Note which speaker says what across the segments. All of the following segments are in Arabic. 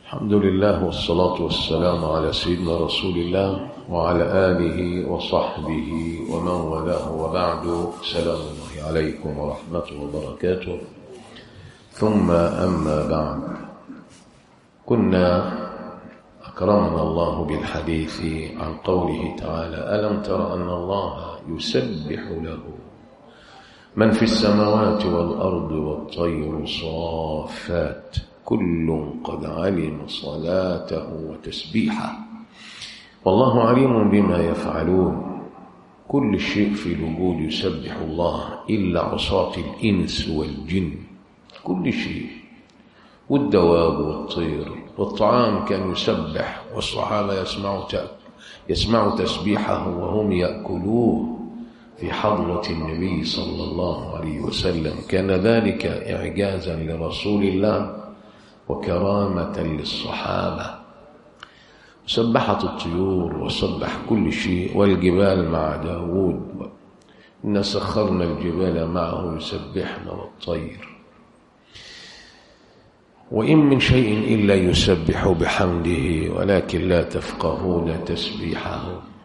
Speaker 1: الحمد لله والصلاة والسلام على سيدنا رسول الله وعلى آله وصحبه ومن والاه، وبعد. سلام الله عليكم ورحمته وبركاته. ثم أما بعد، كنا أكرمنا الله بالحديث عن قوله تعالى: ألم تر أن الله يسبح له من في السماوات والأرض والطير صافات كل قد علم صلاته وتسبيحه والله عليم بما يفعلون. كل شيء في الوجود يسبح الله إلا عصاة الإنس والجن، كل شيء، والدواب والطير والطعام كان يسبح، والصحابة يسمعوا تسبيحه وهم يأكلوه في حضرة النبي صلى الله عليه وسلم. كان ذلك إعجازا لرسول الله وكرامة للصحابة. سبحت الطيور وسبح كل شيء، والجبال مع داود إن سخرنا الجبال معه يسبحن والطير، وإن من شيء إلا يسبح بحمده ولكن لا تفقهون تسبيحه.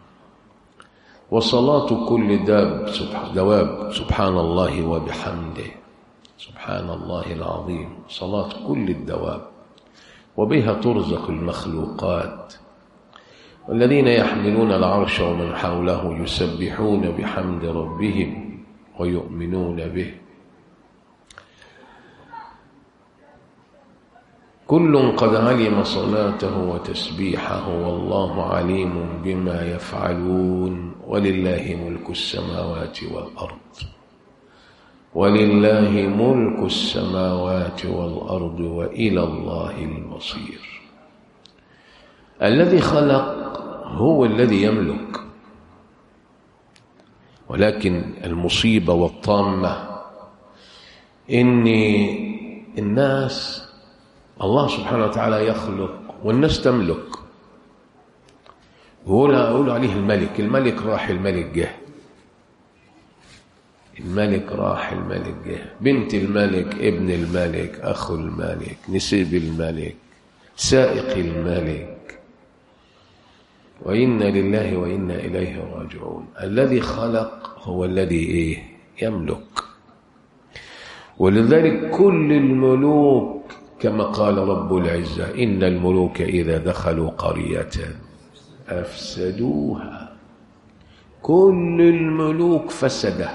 Speaker 1: وصلاة كل دواب سبحان الله وبحمده، سبحان الله العظيم، صلاة كل الدواب، وبها ترزق المخلوقات. والذين يحملون العرش ومن حوله يسبحون بحمد ربهم ويؤمنون به. كل قد علم صلاته وتسبيحه والله عليم بما يفعلون. ولله ملك السماوات والأرض، ولله ملك السماوات والأرض وإلى الله المصير. الذي خلق هو الذي يملك، ولكن المصيبة والطامة إن الناس، الله سبحانه وتعالى يخلق والناس تملك. يقول عليه الملك راح الملك جه، الملك راح الملك جه، بنت الملك، ابن الملك، أخو الملك، نسيب الملك، سائق الملك. وإنا لله وإنا إليه راجعون. الذي خلق هو الذي يملك. ولذلك كل الملوك كما قال رب العزة: إن الملوك إذا دخلوا قرية أفسدوها. كل الملوك فسد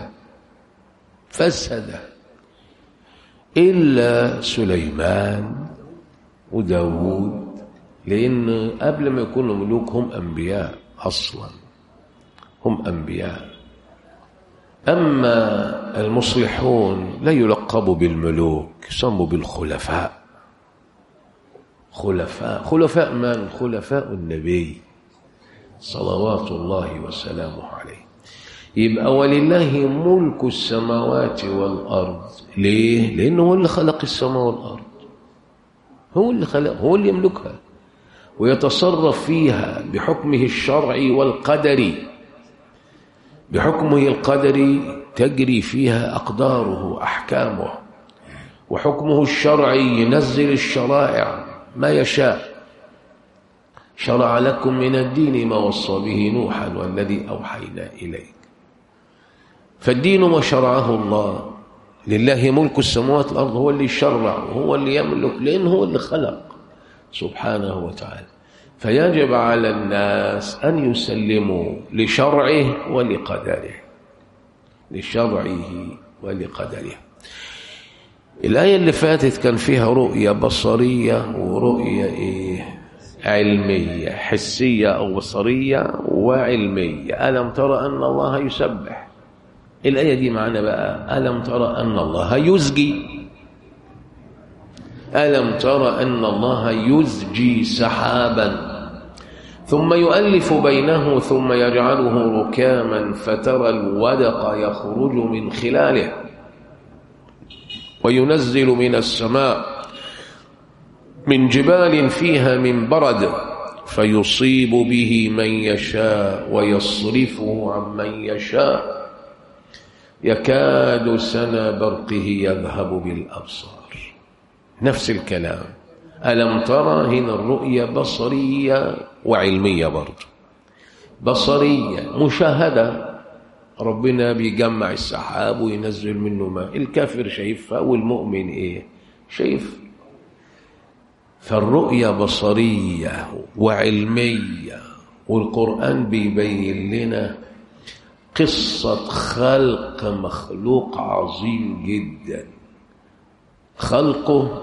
Speaker 1: إلا سليمان وداود، لأن قبل ما يكونوا ملوك هم أنبياء أصلا، هم أنبياء. أما المصلحون لا يلقبوا بالملوك، يسموا بالخلفاء. خلفاء من؟ خلفاء النبي صلوات الله وسلامه عليه. يبقى ولله ملك السماوات والأرض. ليه؟ لأنه هو اللي خلق السماء والأرض، هو اللي خلق، هو اللي يملكها ويتصرف فيها بحكمه الشرعي والقدري. بحكمه القدري تجري فيها أقداره أحكامه، وحكمه الشرعي ينزل الشرائع ما يشاء. شرع لكم من الدين ما وصى به نوحا والذي أوحينا إليك. فالدين ما شرعه الله. لله ملك السماوات والأرض، هو اللي يشرع وهو اللي يملك، لأنه هو اللي خلق سبحانه وتعالى. فيجب على الناس أن يسلموا لشرعه ولقدره، لشرعه ولقدره. الآية اللي فاتت كان فيها رؤية بصرية ورؤية علمية، حسية أو بصرية وعلمية. ألم ترى أن الله يسبح. الآية دي معنا بقى: ألم ترى أن الله يزجي. ألم ترى أن الله يزجي سحابا ثم يؤلف بينه ثم يجعله ركاما فترى الودق يخرج من خلاله وينزل من السماء من جبال فيها من برد فيصيب به من يشاء ويصرفه عن من يشاء يكاد سنا برقه يذهب بالأبصار. نفس الكلام. ألم ترى هنا الرؤية بصرية وعلمية برضه. بصرية مشاهدة، ربنا بيجمع السحاب وينزل منه ماء، الكافر شايفها والمؤمن ايه؟ شايف. فالرؤية بصرية وعلمية، والقرآن بيبين لنا قصة خلق مخلوق عظيم جدا، خلقه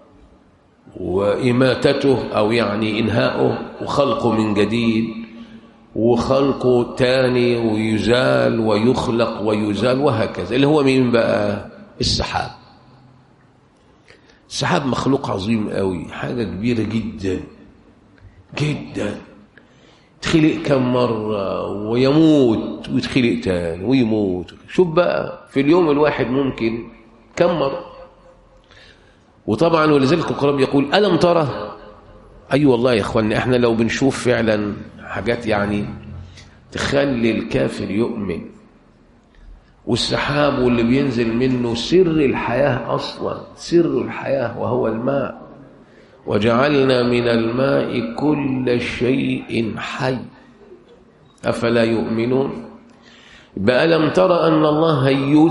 Speaker 1: وإماتته أو يعني إنهاؤه، وخلقه من جديد، وخلقه تاني ويزال ويخلق ويزال وهكذا، اللي هو مين بقى؟ السحاب. السحاب مخلوق عظيم قوي، حاجة كبيرة جدا جدا، تخلق كم مرة ويموت ويتخلق تاني ويموت. شوف بقى في اليوم الواحد ممكن كم مرة. وطبعا ولذلك القرآن يقول ألم ترى. أي والله يا إخواني، احنا لو بنشوف فعلا حاجات يعني تخلي الكافر يؤمن، والسحاب واللي بينزل منه سر الحياة أصلا، سر الحياة وهو الماء، وجعلنا من الماء كل شيء حي أفلا يؤمنون. بألم ترى أن الله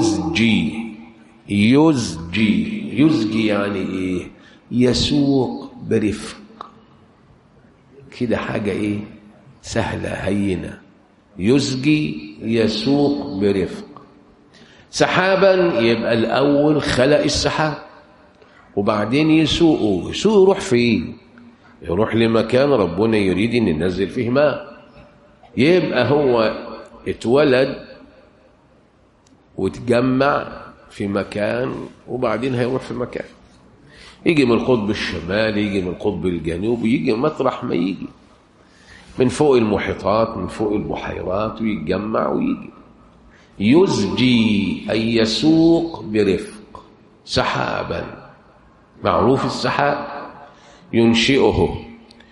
Speaker 1: يزجي يعني إيه؟ يسوق برفق كده، حاجة إيه؟ سهلة هينة. يزجي يسوق برفق. سحابا يبقى الأول خلق السحاب، وبعدين يسوقه يروح فين؟ يروح لمكان ربنا يريد أن ينزل فيه ماء. يبقى هو اتولد وتجمع في مكان، وبعدين هيروح في مكان، يجي من القطب الشمالي، يجي من القطب الجنوبي، يجي مطرح ما يجي، من فوق المحيطات، من فوق البحيرات، ويتجمع ويجي. يزجي أي يسوق برفق. سحابا معروف السحاب، ينشئه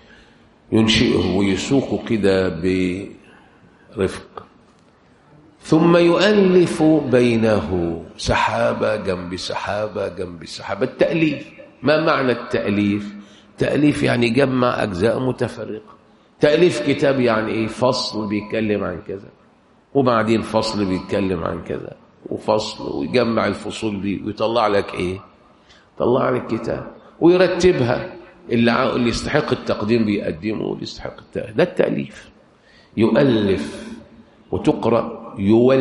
Speaker 1: ويسوق كده برفق، ثم يؤلف بينه سحابة جنب سحابة جنب سحابة. التأليف، ما معنى التأليف؟ تأليف يعني جمع أجزاء متفرقة. تأليف كتاب يعني إيه؟ فصل بيتكلم عن كذا، وبعدين فصل بيتكلم عن كذا، وفصل، ويجمع الفصول دي ويطلع لك إيه؟ طلع لك كتاب، ويرتبها، اللي يستحق التقديم بيقدمه، واللي يستحق التأليف. ده التأليف. يؤلف، وتقرأ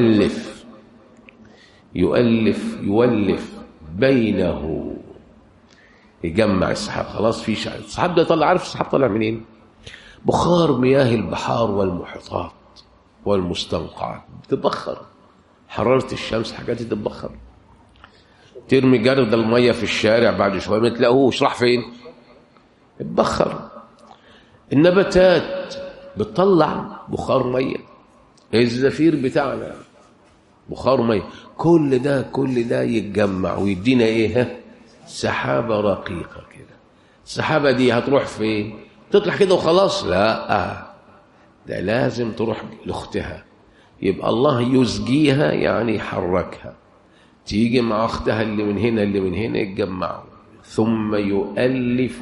Speaker 1: يؤلف بينه، يجمع السحاب. خلاص في السحاب ده طلع، عارف السحاب طلع منين؟ بخار مياه البحار والمحيطات والمستنقعات بتتبخر، حرارة الشمس حاجات تتبخر. ترمي جرد المية في الشارع، بعد شوية ما تلاقوش، راح فين؟ اتبخر. النباتات بتطلع بخار مية، الزفير بتاعنا بخار مية. كل ده يتجمع ويدينا ايه؟ سحابة رقيقة كده. السحابة دي هتروح فين؟ تطلع كده وخلاص؟ لا، ده لازم تروح لاختها. يبقى الله يزجيها يعني يحركها، تيجي مع اختها اللي من هنا اللي من هنا، يتجمعوا. ثم يؤلف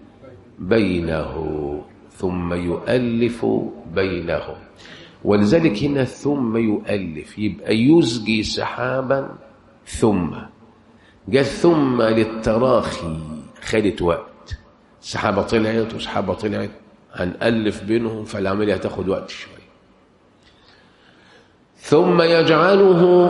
Speaker 1: بينه. ولذلك هنا ثم يؤلف، يبقى يزجي سحابا، ثم جاء ثم للتراخي، خدت وقت. سحابة طلعت وسحابة طلعت، هنألف بينهم، فالعملية هتاخد وقت شوية. ثم يجعله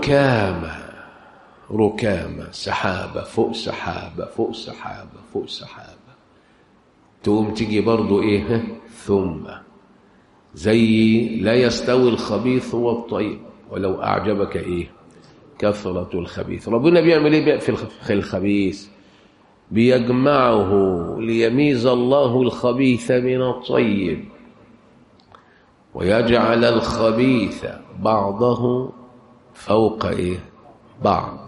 Speaker 1: ركاما، سحابة فوق سحابة فوق سحابة فوق سحابة. تقوم تيجي برضو ايه؟ ثم، زي لا يستوي الخبيث والطيب ولو أعجبك ايه؟ كثرة الخبيث. ربنا بيعمل ايه في الخبيث؟ بيجمعه ليميز الله الخبيث من الطيب، ويجعل الخبيث بعضه فوق ايه؟ بعض،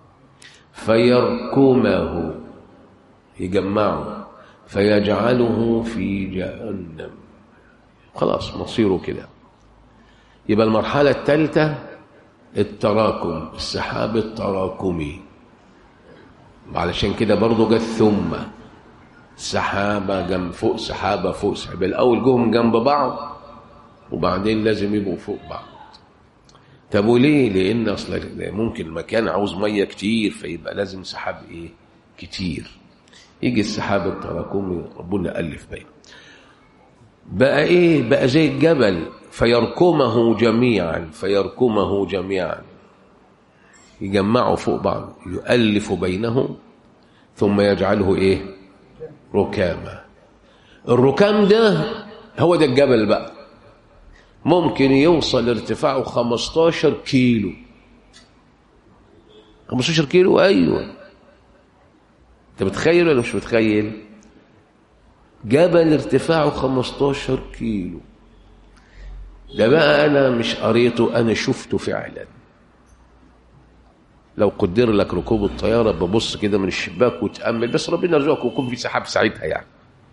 Speaker 1: فيركمه، يجمعه، فيجعله في جهنم. خلاص مصيره كده. يبقى المرحلة الثالثة التراكم، السحاب التراكمي. علشان كده برضو جت سحابة جنب فوق سحابة فوق سحابة، الأول جوهم جنب بعض وبعدين لازم يبقوا فوق بعض. طب وليه؟ لأن أصلا ممكن المكان عاوز مية كتير فيبقى لازم سحاب إيه؟ كتير. يجي السحاب التراكمي ربنا ألف بينه بقى إيه؟ بقى زي الجبل فيركمه جميعا يجمعوا فوق بعض، يؤلف بينهم ثم يجعله إيه؟ ركاما. الركام ده هو ده الجبل بقى، ممكن يوصل ارتفاعه 15 كيلو. 15 كيلو؟ أيوة. أنت متخيل ولا مش متخيل؟ جبل ارتفاعه 15 كيلو ده بقى أنا مش قريته، أنا شفته فعلا. لو قدر لك ركوب الطيارة ببص كده من الشباك وتأمل، بس ربنا يرزقك ويكون في سحاب ساعتها يعني،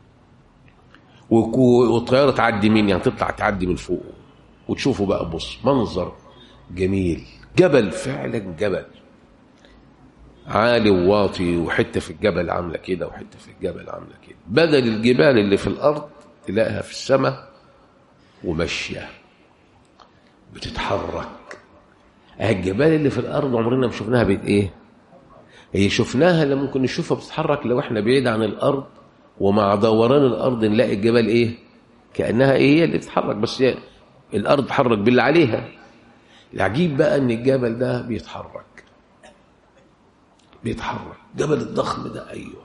Speaker 1: والطيارة تعدي مين يعني، تطلع تعدي من فوق وتشوفوا بقى، بص منظر جميل. جبل فعلا، جبل عالي وواطي، وحتة في الجبل عاملة كده وحتة في الجبل عاملة كده، بدل الجبال اللي في الأرض تلاقيها في السماء وماشية بتتحرك. الجبال اللي في الأرض عمرنا ما شفناها إيه؟ هي شفناها لما ممكن نشوفها بتتحرك لو احنا بعيد عن الأرض، ومع دوران الأرض نلاقي الجبال إيه؟ كأنها إيه؟ هي اللي بتتحرك، بس الأرض تتحرك باللي عليها. العجيب بقى إن الجبل ده بيتحرك. جبل الضخم ده، أيوه.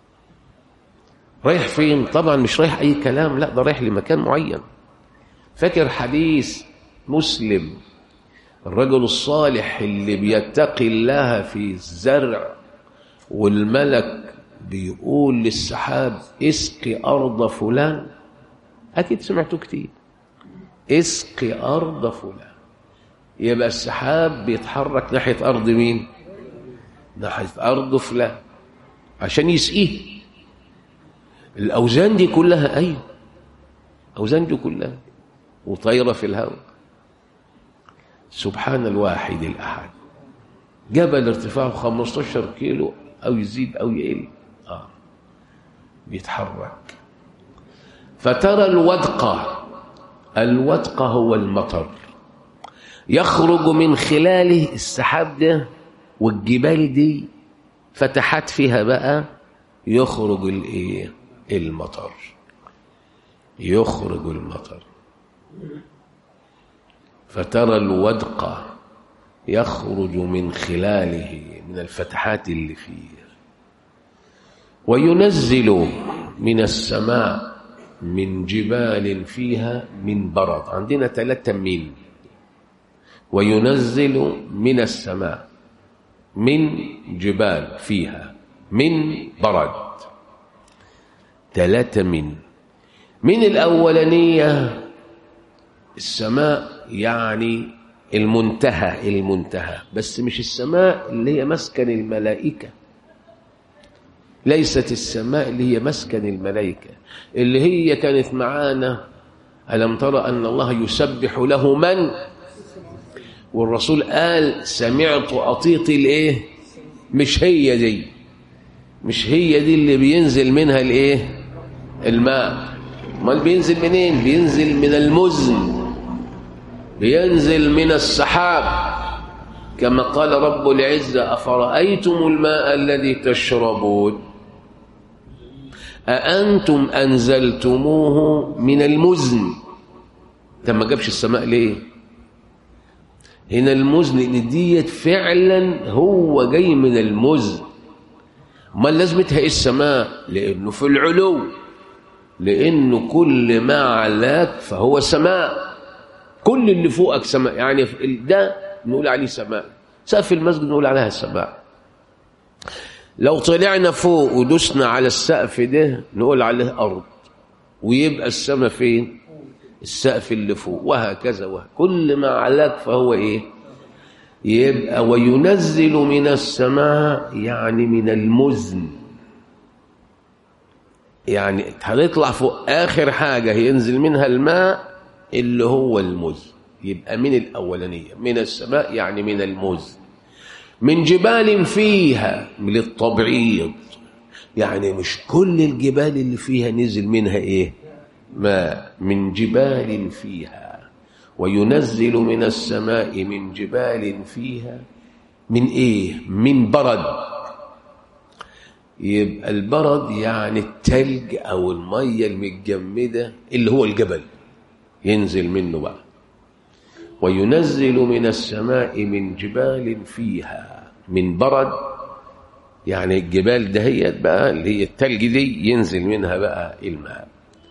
Speaker 1: رايح فين؟ طبعا مش رايح أي كلام، لا ده رايح لمكان معين. فاكر حديث مسلم الرجل الصالح اللي بيتقي الله في الزرع، والملك بيقول للسحاب اسقي أرض فلان؟ أكيد سمعتوا كتير، اسقي أرض فلان. يبقى السحاب بيتحرك ناحية أرض مين؟ ناحية أرض فلان عشان يسقيه. الأوزان دي كلها، أيوه أوزان دي كلها وطايرة في الهواء. سبحان الواحد الأحد. جبل ارتفاعه 15 كيلو أو يزيد أو يقل، بيتحرك. فترى الودق هو المطر، يخرج من خلاله السحاب ده والجبال دي فتحات فيها بقى يخرج الايه؟ المطر. يخرج المطر. فترى الودق يخرج من خلاله، من الفتحات اللي فيه. وينزل من السماء من جبال فيها من برد. عندنا 3 من. وينزل من السماء من جبال فيها من برد. 3 من الأولانية السماء يعني المنتهى، بس مش السماء اللي هي مسكن الملائكة، ليست السماء اللي هي مسكن الملائكة اللي هي كانت معانا. ألم ترى أن الله يسبح له من؟ والرسول قال سمعت أطيط الايه؟ مش هي دي اللي بينزل منها الايه؟ الماء. امال بينزل منين؟ بينزل من المزن، بينزل من السحاب، كما قال رب العزة أفرأيتم الماء الذي تشربون أأنتم أنزلتموه من المزن. ده ما جابش السماء ليه؟ هنا المزن إن ديت فعلا هو جاي من المزن. ما لازمتها إيه السماء؟ لأنه في العلو، لأنه كل ما علاك فهو سماء، كل اللي فوقك سماء. يعني ده نقول عليه سماء. سقف المسجد نقول عليها السماء. لو طلعنا فوق ودسنا على السقف ده نقول عليه أرض، ويبقى السماء فين؟ السقف اللي فوق، وهكذا كل ما علاك فهو إيه؟ يبقى وينزل من السماء يعني من المزن، يعني هنطلع فوق آخر حاجة ينزل منها الماء اللي هو المزن. يبقى من الأولانية من السماء يعني من المزن. من جبال فيها من التبعيض يعني مش كل الجبال اللي فيها نزل منها ايه؟ ماء. من جبال فيها. وينزل من السماء من جبال فيها من ايه؟ من برد. يبقى البرد يعني التلج او الميه المتجمده اللي هو الجبل ينزل منه بقى. وينزل من السماء من جبال فيها من برد، يعني الجبال دهيت بقى اللي هي التلج دي ينزل منها بقى الماء.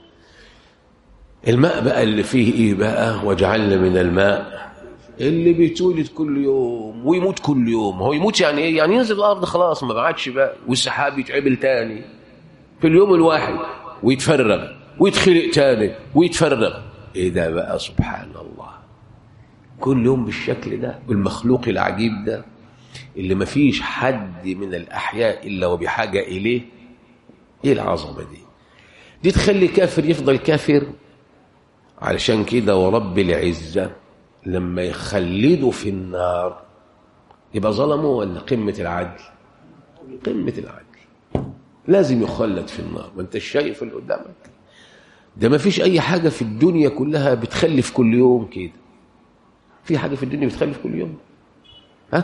Speaker 1: الماء بقى اللي فيه ايه بقى؟ وجعلنا من الماء اللي بيتولد كل يوم ويموت كل يوم. هو يموت يعني ايه؟ يعني ينزل الارض خلاص ما بعدش بقى، والسحاب يتعبل تاني في اليوم الواحد ويتفرغ ويتخلق تاني ويتفرغ. ايه ده بقى؟ سبحان الله. كل يوم بالشكل ده، بالمخلوق العجيب ده اللي ما فيش حد من الأحياء إلا وبحاجة إليه. إيه العظمة دي تخلي كافر يفضل كافر. علشان كده ورب العزة لما يخلده في النار يبقى ظلمه ولا قمة العدل؟ قمة العدل. لازم يخلد في النار. ما انت شايف اللي قدامك ده ما فيش أي حاجة في الدنيا كلها بتخلف كل يوم كده. في حاجة في الدنيا بتخلف كل يوم؟ ها؟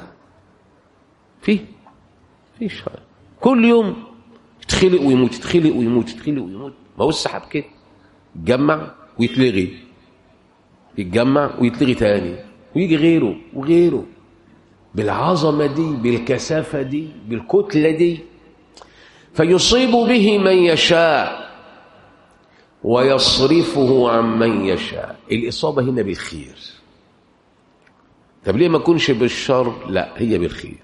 Speaker 1: فيش حاجة. كل يوم يتخلق ويموت، يتخلق ويموت، يتخلق ويموت. ما هو السحاب كده يتجمع ويتلغي، يتجمع ويتلغي تاني ويجي غيره وغيره. بالعظمة دي، بالكثافة دي، بالكتلة دي. فيصيب به من يشاء ويصرفه عن من يشاء. الإصابة هنا بالخير. طب ليه ما كونش بالشر؟ لا، هي بالخير،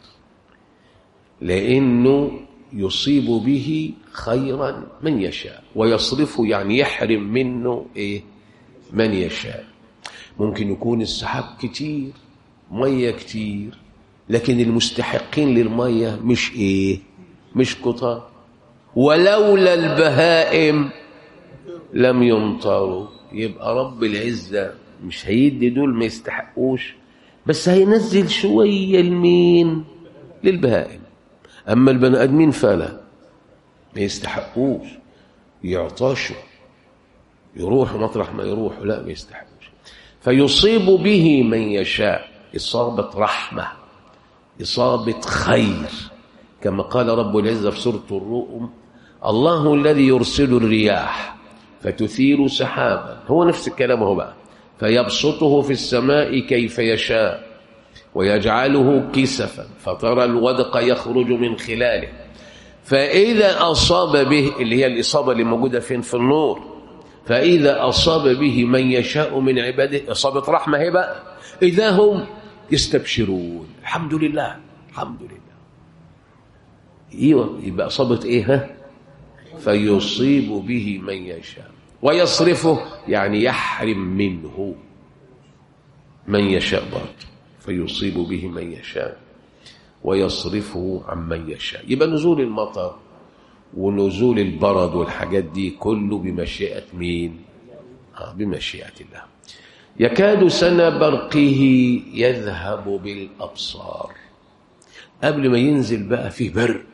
Speaker 1: لأنه يصيب به خيرا من يشاء ويصرفه يعني يحرم منه إيه؟ من يشاء. ممكن يكون السحاب كتير، مية كتير، لكن المستحقين للمية مش إيه؟ مش كتار. ولولا البهائم لم يمطروا. يبقى رب العزة مش هيدي دول ما يستحقوش، بس هينزل شوية لمين؟ للبهائم. أما البني آدمين فلا، ما يستحقوش، يعطشوا، يروحوا مطرح ما يروحوا، لا ما يستحقوش. فيصيب به من يشاء. إصابة رحمة، إصابة خير، كما قال رب العزة في سورة الروم: الله الذي يرسل الرياح فتثير سحابا. هو نفس الكلام هو بقى. فيبسطه في السماء كيف يشاء ويجعله كسفا فترى الودق يخرج من خلاله فإذا أصاب به، اللي هي الإصابة اللي موجودة فين؟ في النور. فإذا أصاب به من يشاء من عباده، إصابة رحمة هي بقى، إذا هم يستبشرون. الحمد لله، الحمد لله. يبقى أصابة إيه؟ فيصيب به من يشاء ويصرفه يعني يحرم منه من يشاء برضه. فيصيب به من يشاء ويصرفه عن من يشاء. يبقى نزول المطر ونزول البرد والحاجات دي كله بمشيئة مين؟ بمشيئة الله. يكاد سنا برقه يذهب بالأبصار. قبل ما ينزل بقى فيه برق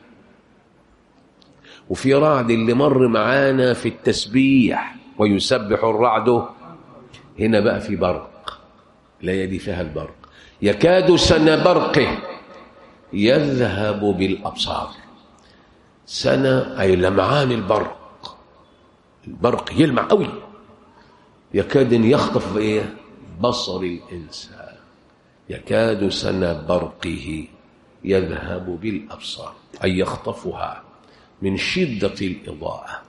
Speaker 1: وفي رعد اللي مر معانا في التسبيح ويسبح الرعد. هنا بقى في برق، لا يدي فيها البرق. يكاد سنا برقه يذهب بالأبصار. سنا أي لمعان البرق. البرق يلمع قوي، يكاد يخطف إيه؟ بصر الإنسان. يكاد سنا برقه يذهب بالأبصار أي يخطفها من شدة الإضاءة.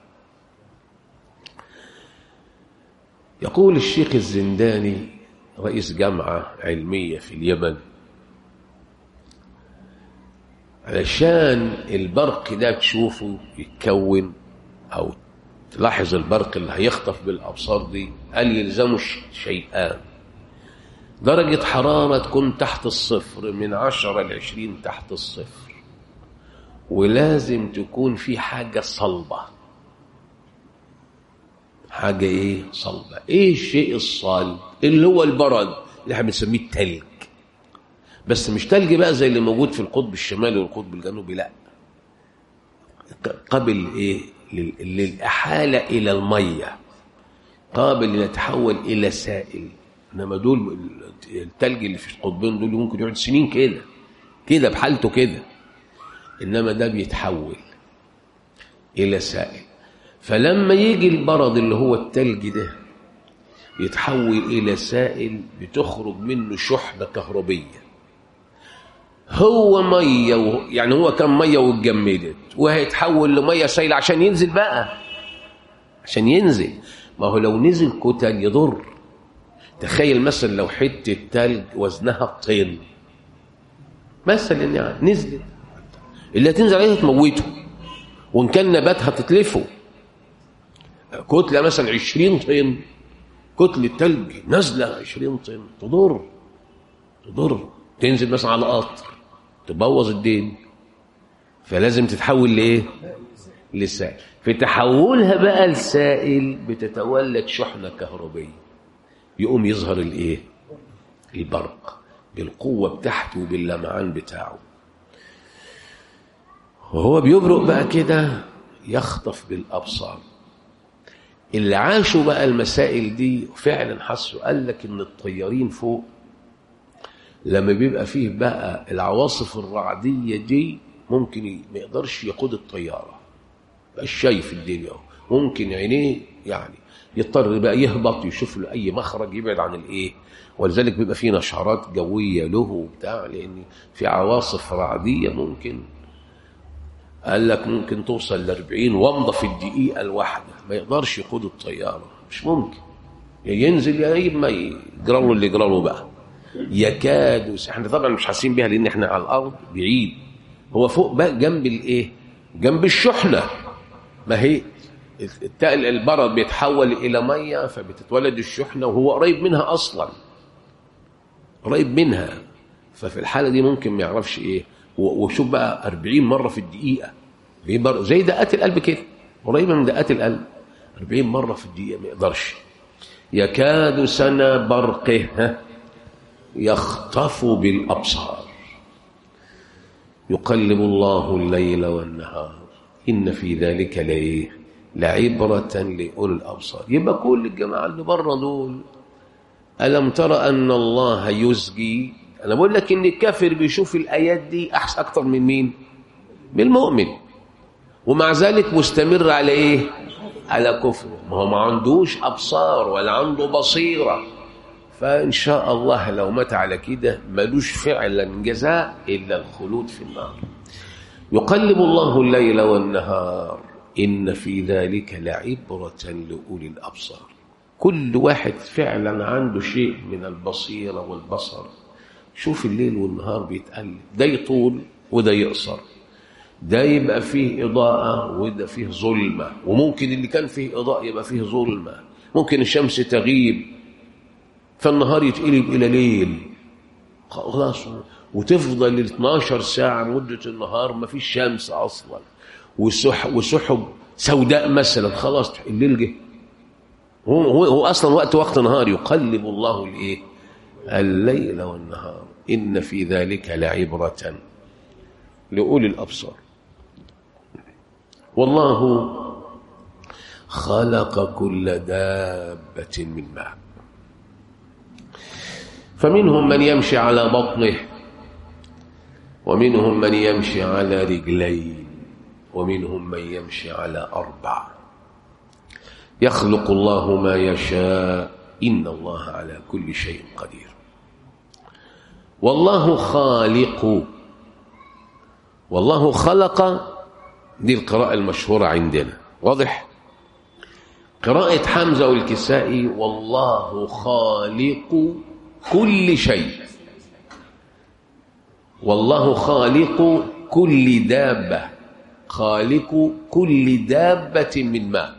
Speaker 1: يقول الشيخ الزنداني رئيس جامعة علمية في اليمن: علشان البرق ده تشوفه يتكون أو تلاحظ البرق اللي هيخطف بالأبصار دي، قال يلزموا شيئان: درجة حرارة تكون تحت الصفر، من 10 ل 20 تحت الصفر، ولازم تكون في حاجة صلبة. حاجة ايه؟ صلبة. ايه الشيء الصلب؟ اللي هو البرد اللي احنا بنسميه التلج. بس مش تلج بقى زي اللي موجود في القطب الشمالي والقطب الجنوبي، لا، قابل إيه؟ للإحالة إلى المية، قابل ليتحول إلى سائل. إنما دول التلج اللي في القطبين دول ممكن يقعد سنين كده بحالته كده، إنما ده بيتحول إلى سائل. فلما يجي البرد اللي هو التلج ده يتحول إلى سائل، بتخرج منه شحنة كهربية. هو مية يعني هو كان مية واتجمدت وهيتحول لمية سائلة عشان ينزل بقى، عشان ينزل. ما هو لو نزل كتل يضر. تخيل مثلا لو حتة تلج وزنها الطين مثلا يعني نزلت، اللي هتنزل عليها تموته، وإن كان نبات هتتلفه. كتلة مثلا 20 طن، كتلة تلج نازلة 20 طن تضر. تنزل مثلا على قطر تبوظ الدين. فلازم تتحول لإيه؟ لسائل. في تحولها بقى لسائل بتتولد شحنة كهربية، يقوم يظهر الإيه؟ البرق بالقوة بتاعته وباللمعان بتاعه. وهو بيبرق بقى كده يخطف بالأبصار. اللي عاشوا بقى المسائل دي فعلا حسوا، قال لك إن الطيارين فوق لما بيبقى فيه بقى العواصف الرعدية دي ممكن ما يقدرش يقود الطيارة، بقى شايف الدنيا، ممكن عينيه يعني يضطر بقى يهبط يشوف له أي مخرج يبعد عن الإيه. ولذلك بيبقى فيه نشرات جوية له وبتاع، لأن في عواصف رعدية ممكن، قال لك ممكن توصل ل40 ومضة في الدقيقة الواحدة. ما يقدرش يقود الطيارة، مش ممكن. ينزل يا إما يجرى له اللي يجرى له بقى. يكاد، احنا طبعا مش حاسين بيها لأن احنا على الأرض بعيد، هو فوق بقى جنب الإيه؟ جنب الشحنة. ما هي البرد بيتحول إلى مية فبتتولد الشحنة، وهو قريب منها أصلا، قريب منها. ففي الحالة دي ممكن ما يعرفش إيه. وشوف بقى 40 مرة في الدقيقة، زي دقات القلب كده، قريبة من دقات القلب. 40 مرة في الدقيقة ما يقدرش. يكاد سنا برقه يخطف بالأبصار، يقلب الله الليل والنهار إن في ذلك لعبرة لأولي الأبصار. يبقى كل الجماعة اللي بره دول، ألم ترى أن الله يزجي. أنا بقول لك إن الكافر بيشوف الآيات دي أحسن أكتر من مين؟ من المؤمن، ومع ذلك مستمر على إيه؟ على كفره. ما هو ما عندوش أبصار ولا عنده بصيرة. فإن شاء الله لو مات على كده ملوش فعلا جزاء إلا الخلود في النار. يقلب الله الليل والنهار إن في ذلك لعبرة لأولي الأبصار. كل واحد فعلا عنده شيء من البصيرة والبصر. شوف الليل والنهار بيتقلب، ده يطول وده يقصر، ده يبقى فيه إضاءة وده فيه ظلمة، وممكن اللي كان فيه إضاءة يبقى فيه ظلمة. ممكن الشمس تغيب فالنهار يتقلب إلى ليل خلاص، وتفضل 12 ساعة مدة النهار ما فيش شمس أصلا، وسحب سوداء مثلا، خلاص الليل جه. هو أصلا وقت نهار. يقلب الله الإيه؟ الليل والنهار إن في ذلك لعبرة لأولي الأبصار. والله خلق كل دابة من ماء، فمنهم من يمشي على بطنه، ومنهم من يمشي على رجلين، ومنهم من يمشي على 4. يخلق الله ما يشاء إن الله على كل شيء قدير. والله خالق، والله خلق، دي القراءة المشهورة عندنا، واضح؟ قراءة حمزة والكسائي والله خالق كل شيء، والله خالق كل دابة، خالق كل دابة من ماء.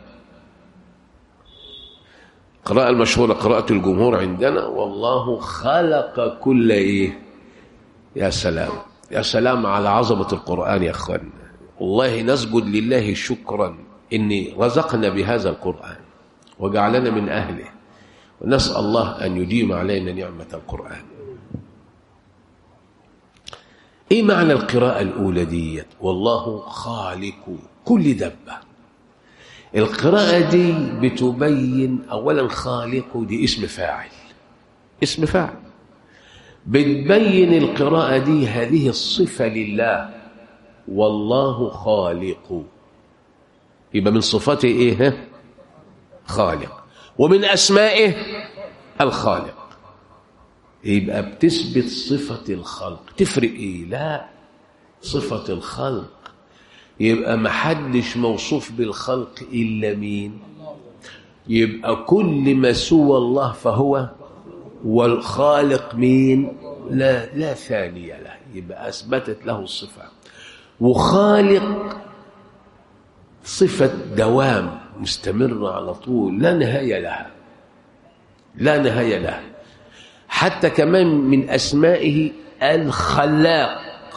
Speaker 1: قراءة المشهورة قراءة الجمهور عندنا والله خلق كل إيه. يا سلام يا سلام على عظمة القرآن يا أخوان. والله نسجد لله شكرا إني رزقنا بهذا القرآن وجعلنا من أهله، ونسأل الله أن يديم علينا نعمة القرآن. ايه معنى القراءة الأولى دي؟ والله خالق كل دابة. القراءة دي بتبين أولا خالق دي اسم فاعل، اسم فاعل، بتبين القراءة دي هذه الصفة لله، والله خالق، يبقى من صفاته ايه؟ خالق. ومن أسمائه الخالق، يبقى بتثبت صفة الخلق. تفرق ايه؟ لا، صفة الخلق يبقى محدش موصوف بالخلق إلا مين؟ يبقى كل ما سوى الله فهو، والخالق مين؟ لا ثاني له، يبقى أثبتت له الصفة. وخالق صفة دوام مستمرة على طول، لا نهاية لها، لا نهاية لها. حتى كمان من أسمائه الخلاق،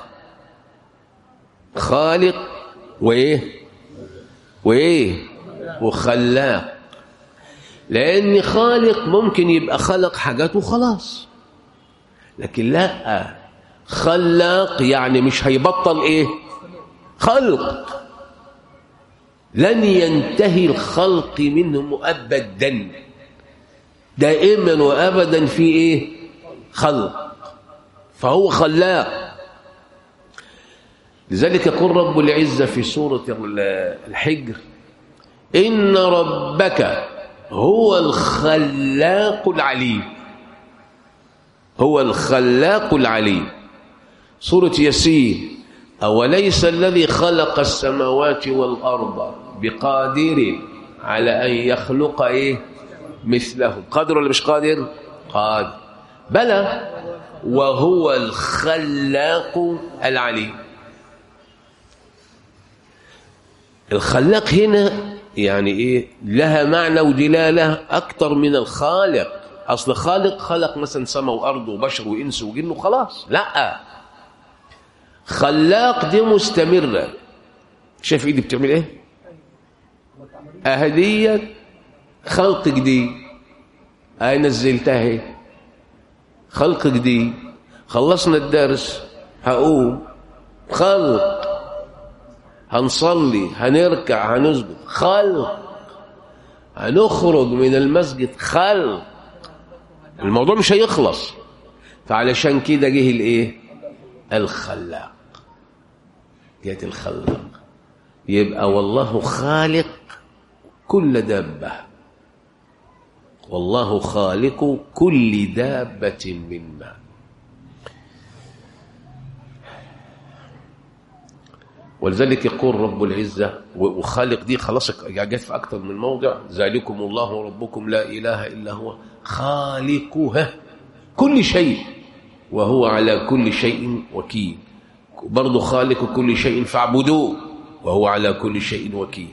Speaker 1: خالق وإيه وخلاق. لأن خالق ممكن يبقى خلق حاجات وخلاص، لكن لا، خلاق يعني مش هيبطل إيه؟ خلق، لن ينتهي الخلق منه أبدا، دائما وأبدا في إيه؟ خلق، فهو خلاق. لذلك يقول رب العزة في سورة الحجر: إن ربك هو الخلاق العليم، هو الخلاق العليم. سورة ياسين: أوليس الذي خلق السماوات والأرض بقادر على أن يخلق إيه؟ مثله. قادر ولا مش قادر؟ قادر، بلى، وهو الخلاق العليم. الخلاق هنا يعني ايه؟ لها معنى ودلالة اكتر من الخالق. اصل خالق خلق مثلا سماء وارض وبشر وانس وجن وخلاص، لا، خلاق دي مستمرة. شايف ايدي بتعمل ايه؟ اهدية خلق جديد، اي نزلتها اهي، خلق جديد. خلصنا الدرس هقوم، خلق، هنصلي، هنركع، هنسجد، خلق، هنخرج من المسجد، خلق. الموضوع مش هيخلص. فعلشان كده جه الايه؟ الخلاق، جهة الخلاق. يبقى والله خالق كل دابة، والله خالق كل دابة من ماء. ولذلك يقول رب العزة، وخالق دي خلاص جت في أكثر من موضع: ذلكم الله ربكم لا إله إلا هو خالقها كل شيء وهو على كل شيء وكيل. برضو خالق كل شيء فاعبدوه وهو على كل شيء وكيل.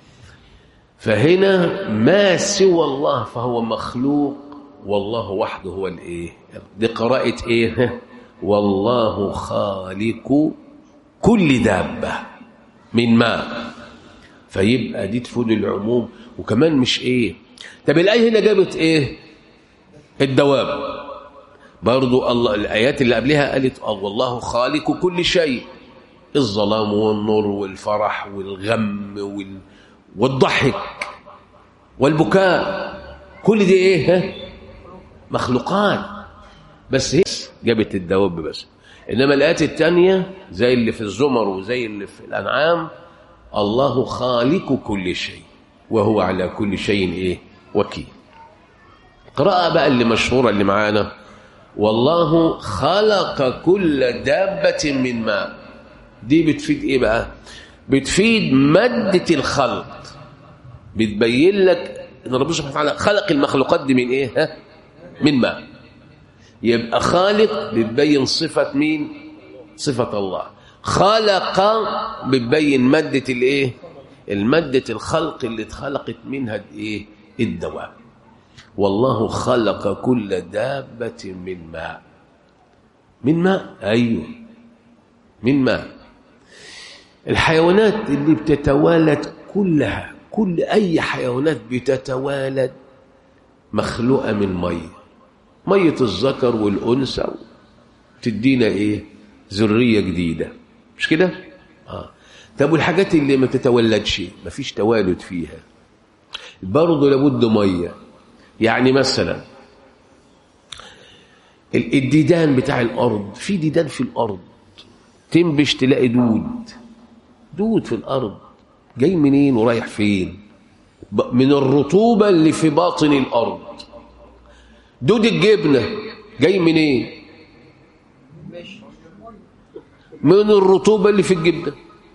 Speaker 1: فهنا ما سوى الله فهو مخلوق، والله وحده هو الايه. دي قراءة ايه؟ والله خالق كل دابة من ماء. فيبقى دي تفيد العموم. وكمان مش ايه، طب الآية هنا جابت ايه؟ الدواب. برضو الله الآيات اللي قبلها قالت والله خالق كل شيء، الظلام والنور والفرح والغم والضحك والبكاء، كل دي ايه؟ مخلوقات. بس هي جابت الدواب بس. انما الآيات التانية زي اللي في الزمر وزي اللي في الأنعام: الله خالق كل شيء وهو على كل شيء ايه؟ وكيل. قراءة بقى اللي مشهورة اللي معانا: والله خلق كل دابة من ماء. دي بتفيد ايه بقى؟ بتفيد مادة الخلق، بتبين لك ان ربنا سبحانه وتعالى خلق المخلوقات دي من ايه؟ من ماء. يبقى خالق بتبين صفة مين؟ صفة الله. خلق بتبين مادة الايه؟ المادة الخلق اللي اتخلقت منها ايه؟ الدواب. والله خلق كل دابة من ماء. من ماء، ايوه، من ماء. الحيوانات اللي بتتوالد كلها، كل اي حيوانات بتتوالد مخلوقة من مية. مية الذكر والأنثى تدينا ايه؟ ذرية جديدة، مش كده؟ طب والحاجات اللي ما تتولدش، ما فيش توالد فيها، برضه لابد مية. يعني مثلا الديدان بتاع الأرض، في ديدان في الأرض تنبش تلاقي دود في الأرض، جاي منين ورايح فين؟ من الرطوبة اللي في باطن الأرض. دود الجبنة جاي منين؟ من الرطوبة اللي في الجبنة.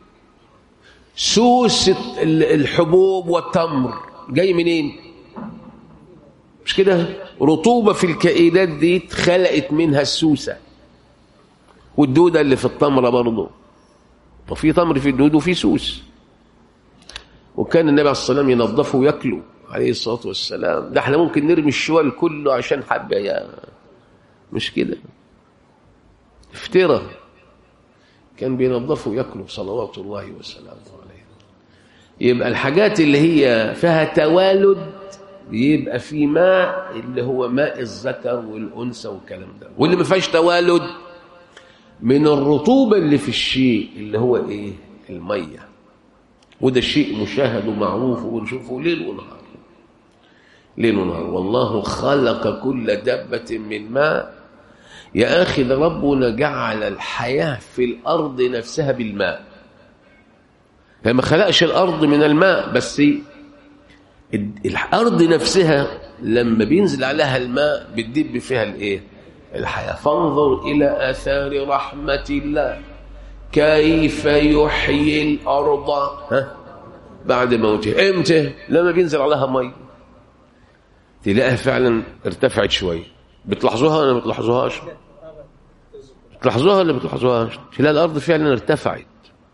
Speaker 1: سوس الحبوب والتمر جاي منين؟ مش كده؟ رطوبة في الكائنات دي اتخلقت منها السوسة. والدودة اللي في التمرة برضه، وفي تمر في الدود وفي سوس. وكان النبي عليه الصلاة والسلام ينظفه ويأكله عليه الصلاة والسلام. ده احنا ممكن نرمي الشوال كله عشان حبة، يا مش كده؟ افترى. كان بينظفه ويأكله صلوات الله وسلامه عليه. يبقى الحاجات اللي هي فيها توالد يبقى في ماء اللي هو ماء الذكر والأنثى والكلام ده، واللي ما فيهاش توالد من الرطوبة اللي في الشيء اللي هو ايه؟ المية. وده شيء مشاهد ومعروف ونشوفه ليل ونهار، ليل ونهار. والله خلق كل دابة من ماء. يا أخي ده ربنا جعل الحياة في الأرض نفسها بالماء. فما خلقش الأرض من الماء بس، الأرض نفسها لما بينزل عليها الماء بتدب فيها الايه؟ الحياة. فانظر إلى آثار رحمة الله كيف يحيي الأرض بعد موتها. امتى؟ لما بينزل عليها مي تلاقيها فعلا ارتفعت شوية. بتلاحظوها ولا ما بتلاحظوهاش؟ بتلاحظوها ولا ما بتلاحظوهاش؟ تلاقي الأرض فعلا ارتفعت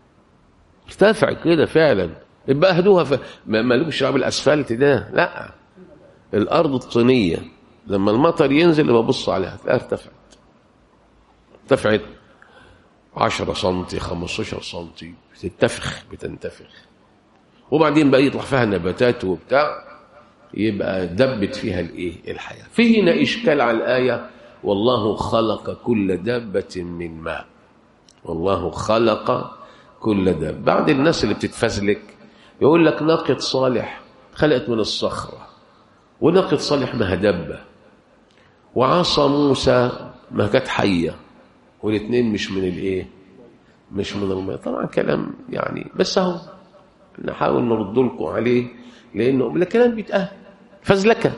Speaker 1: كده فعلا. يبقى اهدوها ما لهمش دعوه بالاسفلت ده، لا، الارض الطينيه لما المطر ينزل يبقى بص عليها تلاقيها ارتفعت 10 سم 15 سم، بتنتفخ وبعدين بقى يطلع فيها نباتات وبتاع، يبقى دبت فيها الايه؟ الحياه. في هنا اشكال على الايه والله خلق كل دابه من ماء. والله خلق كل دابه. بعد الناس اللي بتتفزلك يقول لك ناقة صالح خلقت من الصخرة، وناقة صالح ما دبة، وعصا موسى ما كانت حية، والاثنين مش من الايه؟ مش من الماء. طبعا كلام يعني، بس اهو نحاول نرد لكم عليه لانه الكلام بيتقال فزلكة.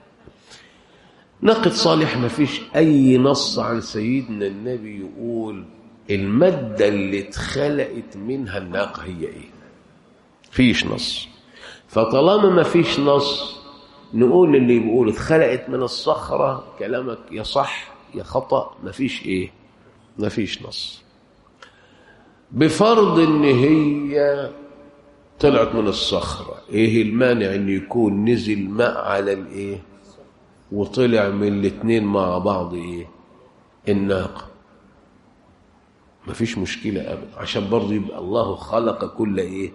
Speaker 1: ناقة صالح ما فيش اي نص عن سيدنا النبي يقول المادة اللي اتخلقت منها الناقة هي ايه. فيش نص. فطالما ما فيش نص نقول اللي بيقول اتخلقت من الصخرة كلامك يا صح يا خطأ، ما فيش ايه؟ ما فيش نص. بفرض ان هي طلعت من الصخرة، ايه المانع ان يكون نزل ماء على الايه وطلع من الاثنين مع بعض ايه؟ الناقة. ما فيش مشكلة ابدا، عشان برضه يبقى الله خلق كل ايه.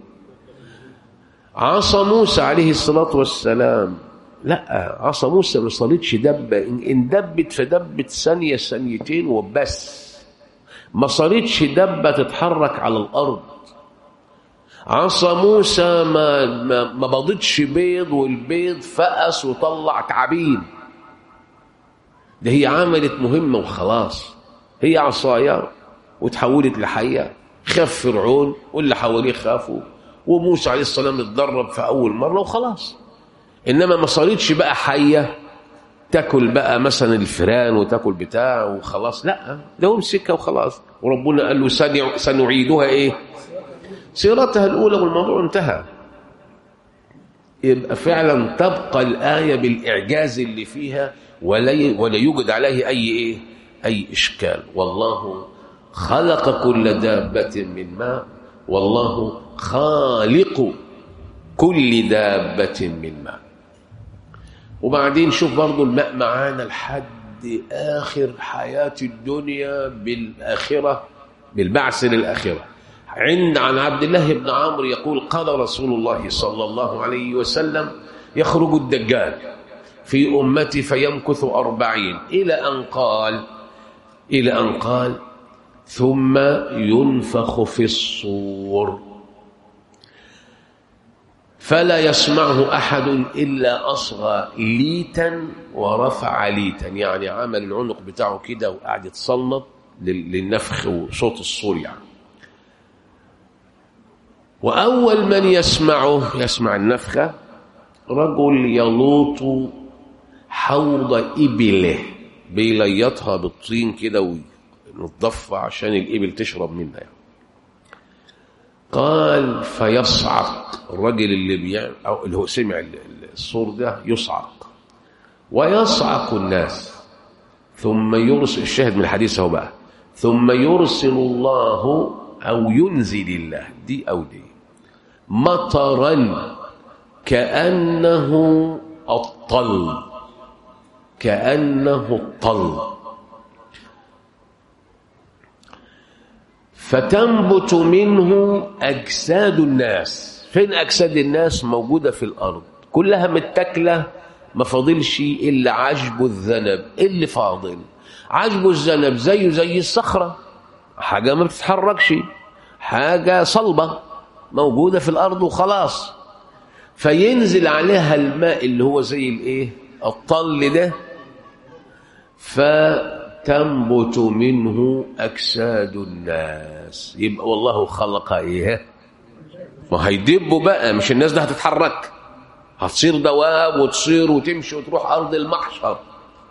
Speaker 1: عصا موسى عليه الصلاة والسلام، لا، عصا موسى ما صلتش دبة، إن دبت فدبت ثانية ثانيتين وبس، ما صلتش دبة تتحرك على الأرض. عصا موسى ما بضتش بيض والبيض فقس وطلع تعابين. ده هي عملت مهمة وخلاص، هي عصايا وتحولت لحية. خاف فرعون واللي حواليه خافوا، وموسى عليه السلام اتدرب في أول مرة وخلاص. إنما ما صارتش بقى حية تاكل بقى مثلا الفيران وتاكل بتاع وخلاص، لا، ده مسكها وخلاص. وربنا قال له سنعيدها ايه؟ سيرتها الأولى، والموضوع انتهى. يبقى فعلا تبقى الآية بالإعجاز اللي فيها ولا يوجد عليه أي إشكال. والله خلق كل دابة من ماء، والله خالق كل دابة من ماء. وبعدين شوف برضو الماء معانا لحد آخر حياة الدنيا بالآخرة، بالبعث للآخرة. عن عبد الله بن عمرو يقول قال رسول الله صلى الله عليه وسلم يخرج الدجال في أمتي فيمكث 40 إلى أن قال ثم ينفخ في الصور فلا يسمعه أحد إلا أصغى ليتا ورفع ليتا، يعني عمل العنق بتاعه كده وقاعد يتصنط للنفخ وصوت الصور يعني. وأول من يسمع النفخة رجل يلوط حوض إبله، بيليطها بالطين كده وينضفها عشان الإبل تشرب منها يعني. قال فيصعق الرجل اللي هو سمع الصور ده، يصعق ويصعق الناس، ثم يرسل، الشاهد من الحديث هو بقى، ثم يرسل الله أو ينزل الله دي أو دي مطرا كأنه الطل، كأنه الطل، فتنبت منه أجساد الناس. فين أجساد الناس؟ موجودة في الأرض كلها متاكلة، ما فاضلش إلا عجب الذنب. اللي فاضل عجب الذنب زيه زي الصخرة، حاجة ما بتتحركش، حاجة صلبة موجودة في الأرض وخلاص. فينزل عليها الماء اللي هو زي الايه الطل ده، فتنبت منه أجساد الناس. يبقى والله خلق ايه؟ ما هيدبوا بقى، مش الناس ده هتتحرك، هتصير دواب وتصير وتمشي وتروح أرض المحشر.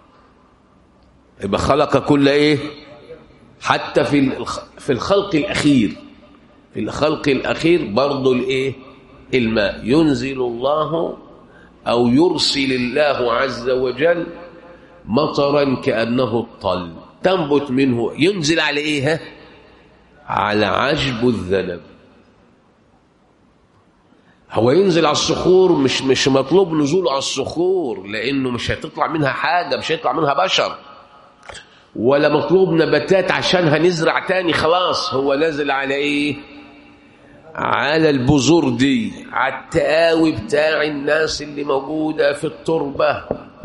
Speaker 1: يبقى خلق كل ايه؟ حتى في الخلق الأخير، في الخلق الأخير برضو الايه؟ الماء. ينزل الله أو يرسل الله عز وجل مطرا كأنه الطل، تنبت منه، ينزل على ايه؟ على عجب الذنب. هو ينزل على الصخور، مش مطلوب نزوله على الصخور، لأنه مش هتطلع منها حاجة، مش هيطلع منها بشر، ولا مطلوب نباتات عشان هنزرع تاني خلاص. هو نازل على ايه؟ على البذور دي، على التقاوي بتاع الناس اللي موجودة في التربة.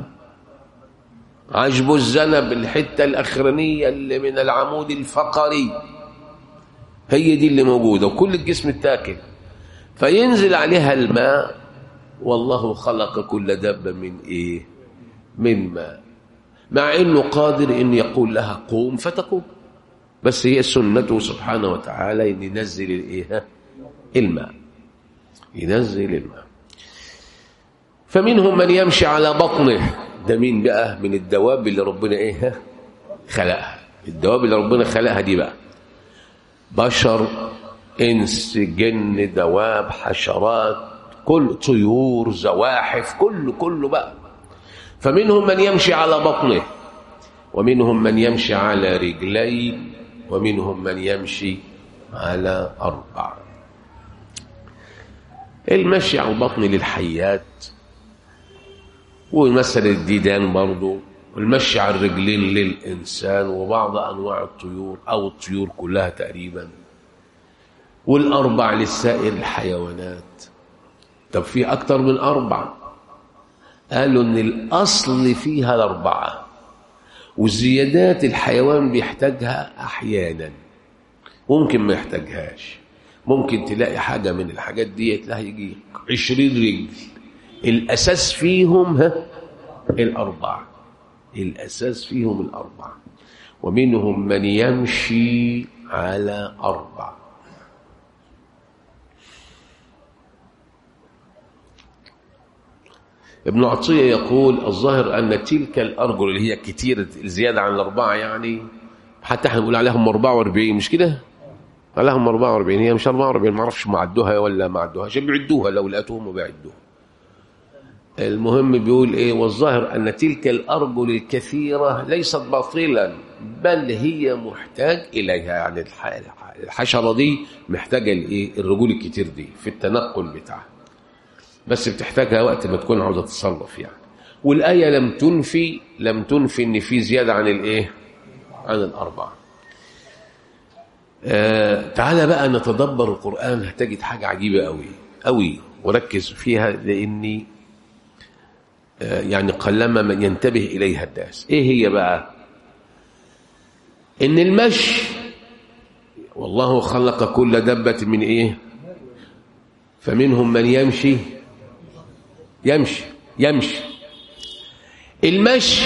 Speaker 1: عجب الذنب الحتة الأخرانية اللي من العمود الفقري، هي دي اللي موجودة، وكل الجسم التاكل. فينزل عليها الماء. والله خلق كل دابة من ايه؟ من ماء، مع انه قادر ان يقول لها قوم فتقوم، بس هي سنته سبحانه وتعالى ان ينزل الايه؟ الماء، ينزل الماء. فمنهم من يمشي على بطنه. ده مين بقى؟ من الدواب اللي ربنا ايه؟ خلقها. الدواب اللي ربنا خلقها دي بقى بشر، انس، جن، دواب، حشرات، كل طيور، زواحف، كله بقى. فمنهم من يمشي على بطنه، ومنهم من يمشي على رجلين، ومنهم من يمشي على 4. المشي على البطن للحيات، ومثل الديدان برضو، والمشي على الرجلين للإنسان وبعض أنواع الطيور أو الطيور كلها تقريبا، وال4 للسائر الحيوانات. طب في أكتر من 4، قالوا إن الأصل فيها 4، والزيادات الحيوان بيحتاجها أحيانا، ممكن ما يحتاجهاش. ممكن تلاقي حاجة من الحاجات دي تلاقي يجي 20 رجل، الأساس فيهم 4، الأساس فيهم 4. ومنهم من يمشي على 4. ابن عطية يقول الظاهر أن تلك الأرجل اللي هي كتير زيادة عن 4، يعني حتى احنا نقول عليهم 44، مش كده؟ عليهم 44، هي مش 44، ما اعرفش معدوها ولا ما عدوهاش، بيعدوها لو لقيتوهم وبيعدوها. المهم بيقول ايه؟ والظاهر أن تلك الأرجل الكثيرة ليست باطلا، بل هي محتاج إليها، يعني الحشرة دي محتاجة الايه؟ الرجول الكتير دي في التنقل بتاعها، بس بتحتاجها وقت ما تكون عاوزة تتصرف يعني. والآية لم تنفي ان في زيادة عن الايه؟ عن 4. تعالى بقى نتدبر القرآن، هتجد حاجة عجيبة قوي قوي، وركز فيها، لأني يعني قلما من ينتبه إليها الناس. إيه هي بقى؟ إن المشي والله خلق كل دابة من إيه؟ فمنهم من يمشي المشي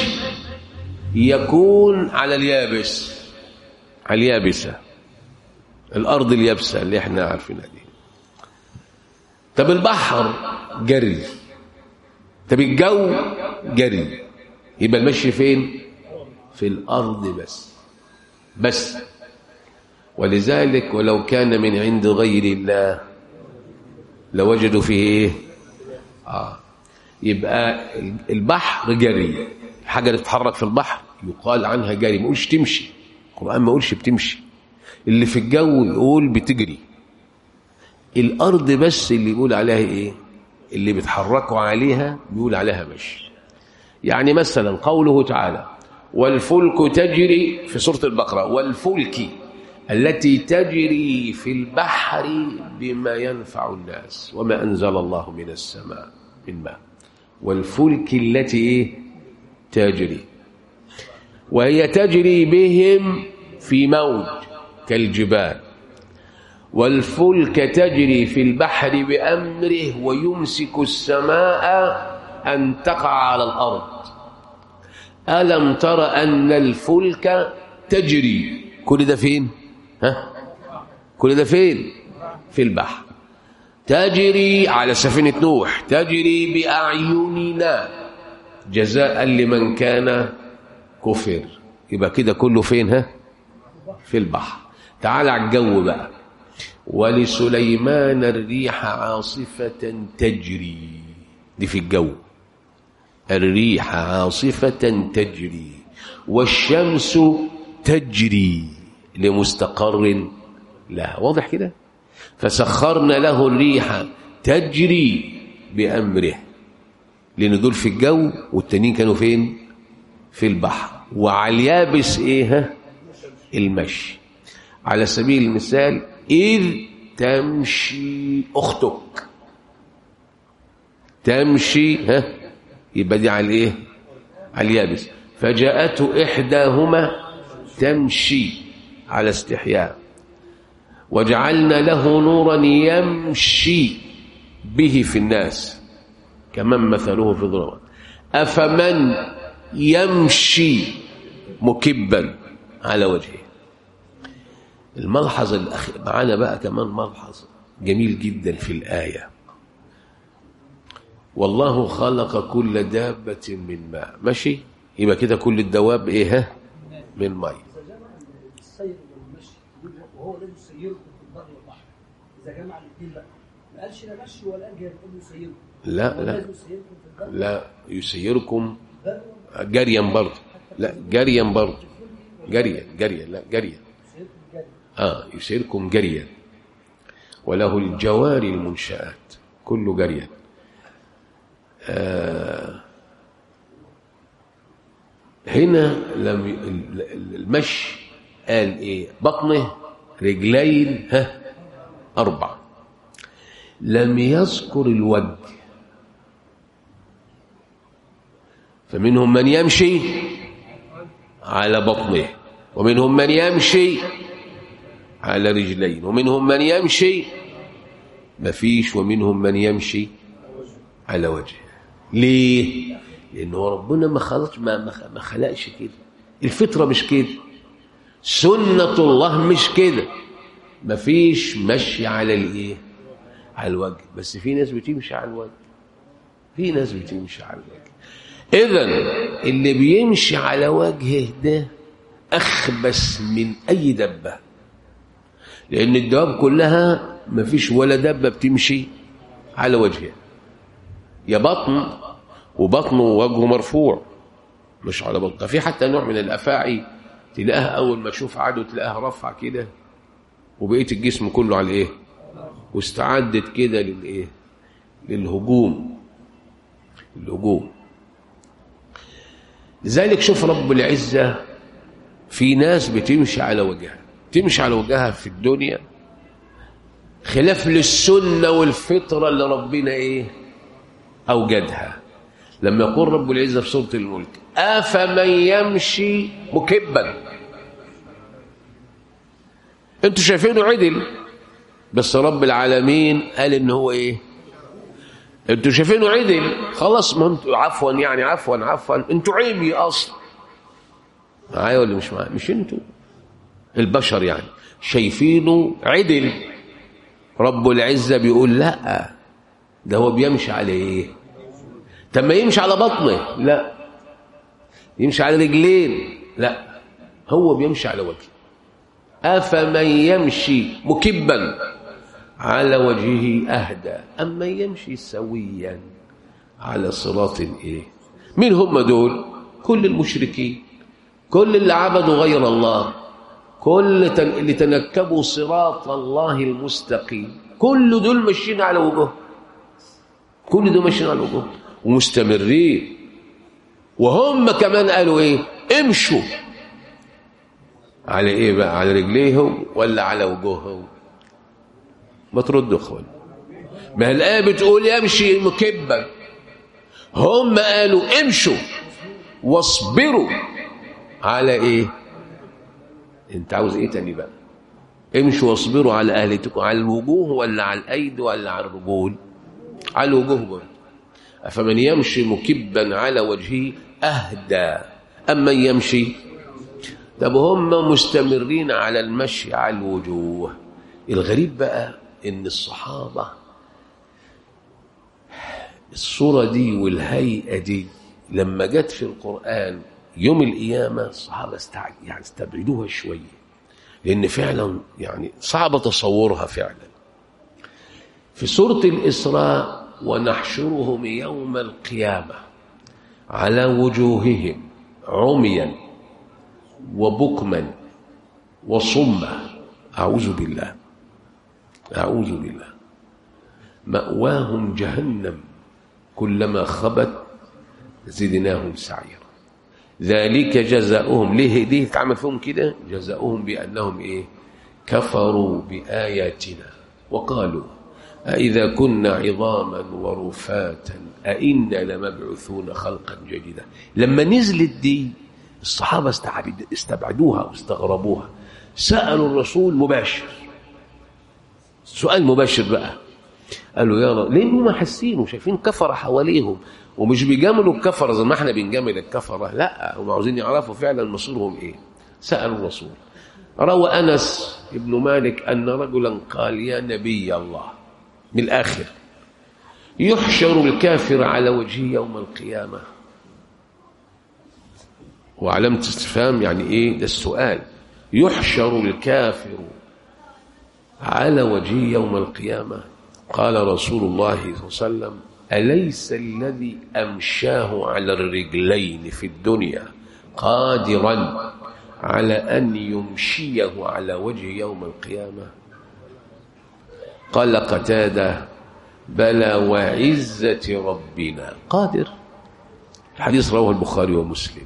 Speaker 1: يكون على اليابس، على اليابسة، الأرض اليابسة اللي احنا عارفينها دي. طب البحر جري، طب الجو جري، يبقى المشي فين؟ في الأرض بس. ولذلك ولو كان من عند غير الله لوجدوا فيه ايه؟ يبقى البحر جري، الحاجة اللي تتحرك في البحر يقال عنها جري، ما يقولش تمشي. القرآن ما يقولش بتمشي، اللي في الجو يقول بتجري. الأرض بس اللي يقول عليها ايه؟ اللي بيتحركوا عليها بيقول عليها مشي. يعني مثلا قوله تعالى والفلك تجري في سورة البقرة، والفلك التي تجري في البحر بما ينفع الناس وما أنزل الله من السماء من ماء. والفلك التي تجري، وهي تجري بهم في موج كالجبال. والفلك تجري في البحر بأمره ويمسك السماء أن تقع على الأرض. ألم تر أن الفلك تجري، كل ده فين؟ كل ده فين؟ في البحر. تجري على سفينة نوح، تجري بأعيننا جزاء لمن كان كفر. يبقى كده كله فين؟ في البحر. تعال على الجو بقى. ولسليمان الريح عاصفة تجري، دي في الجو، الريح عاصفة تجري، والشمس تجري لمستقر لها. واضح كده؟ فسخرنا له الريح تجري بأمره، لأن دول في الجو والتانيين كانوا فين؟ في البحر. وعلى اليابس ايه؟ المشي. على سبيل المثال إذ تمشي أختك، تمشي يبقى دي على الايه؟ على اليابس. فجاءته إحداهما تمشي على استحياء وجعلنا له نورا يمشي به في الناس كمن مثله في الظلمات أفمن يمشي مكبا على وجهه. الملحظ الأخير معانا بقى كمان ملحظ جميل جدا في الآية، والله خلق كل دابة من ماء. ماشي، يبقى كده كل الدواب ايه؟ من ماء.
Speaker 2: وهو الذي يسيركم في البر والبحر. اذا جمع الاثنين بقى ما قالش لا مشي ولا قال يسيركم.
Speaker 1: لا يسيركم جريا برضه. لا جريا برضه، جريا لا جريا. يسيركم جريا. وله الجواري المنشآت كله جريا. هنا المشي قال ايه؟ بطنه رجلين 4. لم يذكر الوجه. فمنهم من يمشي على بطنه، ومنهم من يمشي على رجلين، ومنهم من يمشي مفيش، ومنهم من يمشي على وجهه. ليه؟ لأنه ربنا ما خلقش كده، الفطرة مش كده، سنة الله مش كده. مفيش مشي على الايه؟ على الوجه. بس في ناس بتمشي على الوجه، في ناس بتمشي على الوجه. إذن اللي بيمشي على وجهه ده أخبث من أي دبة، لأن الدواب كلها مفيش ولا دبة بتمشي على وجهها. يا بطن، وبطنه ووجهه مرفوع مش على بطن. في حتى نوع من الأفاعي تلاقيها أول ما تشوف عدو تلاقيها رفع كده وبقيت الجسم كله على الإيه؟ واستعدت كده للإيه؟ للهجوم. لذلك شوف رب العزة في ناس بتمشي على وجهها، تمشي على وجهها في الدنيا خلاف للسنة والفطرة اللي ربنا ايه؟ أوجدها. لما يقول رب العزة في سورة الملك أفمن يمشي مكبا، انتوا شايفينه عدل، بس رب العالمين قال ان هو ايه؟ انتوا شايفينه عدل، خلاص. ما انتوا عفوا يعني عفوا انتوا عمي اصلا. معايا ولا مش معايا؟ مش انتوا البشر يعني شايفينه عدل، رب العزة بيقول لا، ده هو بيمشي على ايه؟ طب ما يمشي على بطنه؟ لا. يمشي على رجلين؟ لا، هو بيمشي على وجهه. أفمن يمشي مكبا على وجهه أهدى أما يمشي سويا على صراط ايه؟ مين هم دول؟ كل المشركين، كل اللي عبدوا غير الله، كل اللي تنكبوا صراط الله المستقيم، كل دول ماشيين على وجوه، كل دول ماشيين على وجوه ومستمرين. وهم كمان قالوا ايه؟ امشوا على ايه بقى؟ على رجليهم ولا على وجوههم؟ ما تردوا اخوان. ما الآية بتقول يمشي مكبا، هم قالوا امشوا واصبروا على ايه؟ انت عاوز ايه تاني بقى؟ امشوا واصبروا على اهلتكم، على الوجوه ولا على الايدي ولا على الرجول؟ على الوجوه برضه. افمن يمشي مكبا على وجهه اهدى اما يمشي. طب هم مستمرين على المشي على الوجوه. الغريب بقى ان الصحابه الصوره دي والهيئه دي لما جت في القرآن يوم القيامه الصحابه يعني استبعدوها شويه، لان فعلا يعني صعب تصورها فعلا. في سوره الإسراء ونحشرهم يوم القيامه على وجوههم عميا وبكما وصما، أعوذ بالله أعوذ بالله، مأواهم جهنم كلما خبت زدناهم سعيرا ذلك جزاؤهم. ليه تعمل فيهم كده؟ جزاؤهم بأنهم إيه؟ كفروا بآياتنا وقالوا أإذا كنا عظاما ورفاتا أئنا لمبعوثون خلقا جديدا. لما نزلت دي الصحابة استبعدوها واستغربوها، سألوا الرسول مباشر سؤال مباشر بقى، قالوا يا رب، لأنهم ما حاسين وشايفين كفرة حواليهم ومش بيجاملوا الكفرة زي ما احنا بنجامل الكفرة، لا، هم عاوزين يعرفوا فعلا مصيرهم ايه. سألوا الرسول. روى أنس ابن مالك أن رجلا قال يا نبي الله، من الآخر، يحشر الكافر على وجهه يوم القيامة. وعلامة استفهام يعني ايه؟ ده السؤال. يحشر الكافر على وجهه يوم القيامة. قال رسول الله صلى الله عليه وسلم أليس الذي أمشاه على الرجلين في الدنيا قادرا على أن يمشيه على وجه يوم القيامة؟ قال قتادة بلى وعزة ربنا قادر. الحديث رواه البخاري ومسلم.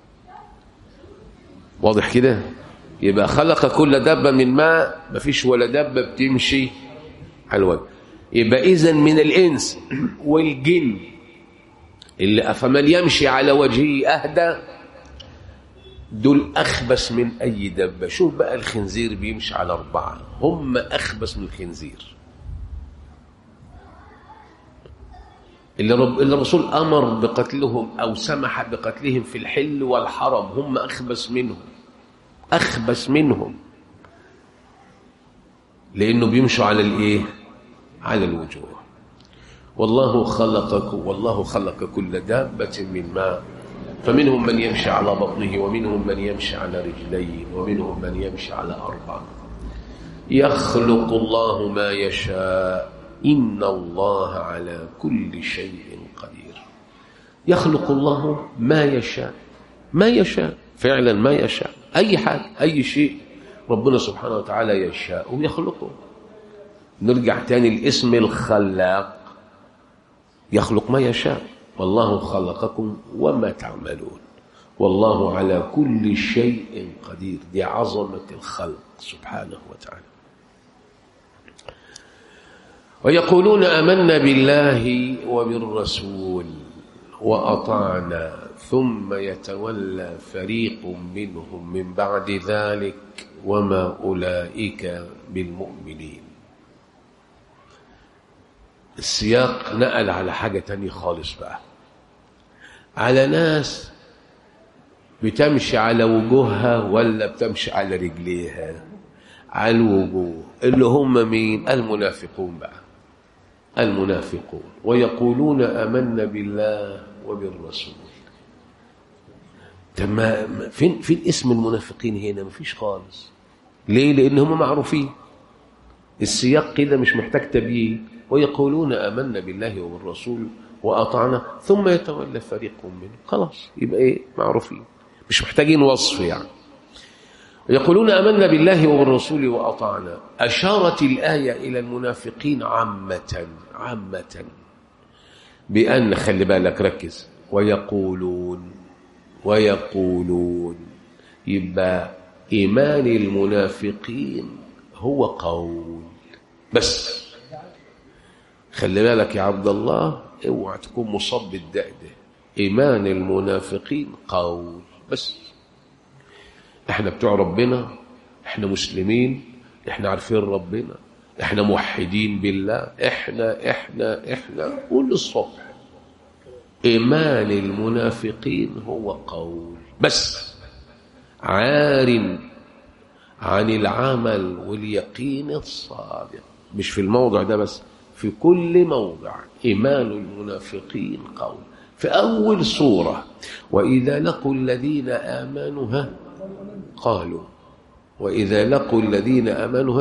Speaker 1: واضح كده؟ يبقى خلق كل دابة من ماء، مفيش ولا دابة بتمشي على الوجه. يبقى إذن من الإنس والجن اللي أفمن يمشي على وجهه أهدى، دول أخبث من أي دابة. شوف بقى الخنزير بيمشي على 4، هم أخبث من الخنزير. اللي الرسول أمر بقتلهم أو سمح بقتلهم في الحل والحرم، هم أخبث منهم، أخبث منهم، لأنه بيمشوا على الإيه؟ على الوجوه. والله خلق كل دابة من ماء، فمنهم من يمشي على بطنه ومنهم من يمشي على رجلين ومنهم من يمشي على 4. يخلق الله ما يشاء إن الله على كل شيء قدير. يخلق الله ما يشاء، ما يشاء فعلا، ما يشاء أي حاجة، أي شيء ربنا سبحانه وتعالى يشاء ويخلقه. نرجع تاني الاسم الخلاق، يخلق ما يشاء. والله خلقكم وما تعملون والله على كل شيء قدير. دي عظمة الخلق سبحانه وتعالى. ويقولون آمنا بالله وبالرسول وأطعنا ثم يتولى فريق منهم من بعد ذلك وما أولئك بالمؤمنين. السياق نقل على حاجة تانية خالص بقى، على ناس بتمشي على وجوهها ولا بتمشي على رجليها؟ على الوجوه، اللي هم مين؟ المنافقون بقى. المنافقون ويقولون آمنا بالله وبالرسول. تمام. فين اسم المنافقين هنا؟ مفيش خالص. ليه؟ لأن هم معروفين. السياق كده مش محتاج تبيين. ويقولون آمنا بالله وبالرسول وأطعنا ثم يتولى فريق منهم. خلاص، يبقى ايه؟ معروفين، مش محتاجين وصف يعني. يقولون آمنا بالله وبالرسول وأطعنا. أشارت الآية إلى المنافقين عامة بأن، خلي بالك ركز، ويقولون يبقى إيمان المنافقين هو قول بس. خلي بالك يا عبد الله، اوعى تكون مصاب بالداء ده. إيمان المنافقين قول بس. احنا بتوع ربنا، احنا مسلمين، احنا عارفين ربنا، احنا موحدين بالله، احنا قول الصبح. إيمان المنافقين هو قول بس، عار عن العمل واليقين الصادق. مش في الموضع ده بس، في كل موضع. إيمان المنافقين قول. في أول سورة وإذا لقوا الذين آمنوا قالوا، وإذا لقوا الذين آمنوا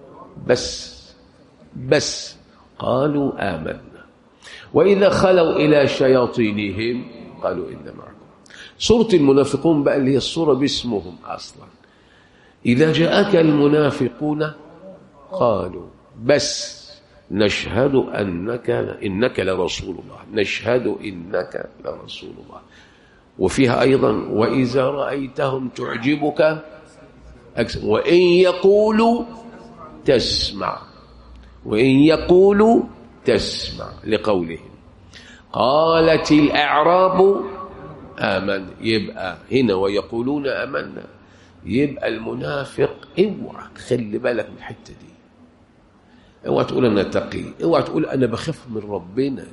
Speaker 1: بس قالوا آمنا، وإذا خلوا إلى شياطينهم قالوا إنا معكم. سورة المنافقون بقى اللي هي السورة باسمهم أصلا. إذا جاءك المنافقون قالوا بس نشهد إنك لرسول الله، نشهد إنك لرسول الله. وفيها أيضا وإذا رأيتهم تعجبك وإن يقولوا تسمع لقولهم قالت الأعراب آمن. يبقى هنا ويقولون آمنا، يبقى المنافق اوعى خلي بالك من الحتة دي. اوعى تقول أنا تقي، اوعى تقول أنا بخاف من ربنا،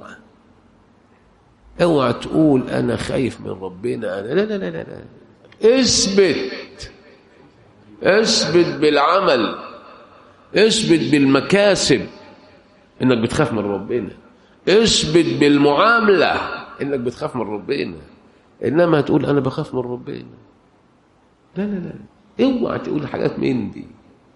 Speaker 1: اوعى تقول أنا خايف من ربنا، أنا لا. اثبت بالعمل، اثبت بالمكاسب انك بتخاف من ربنا، اثبت بالمعاملة انك بتخاف من ربنا. انما تقول انا بخاف من ربنا، لا اوعى تقول حاجات من دي.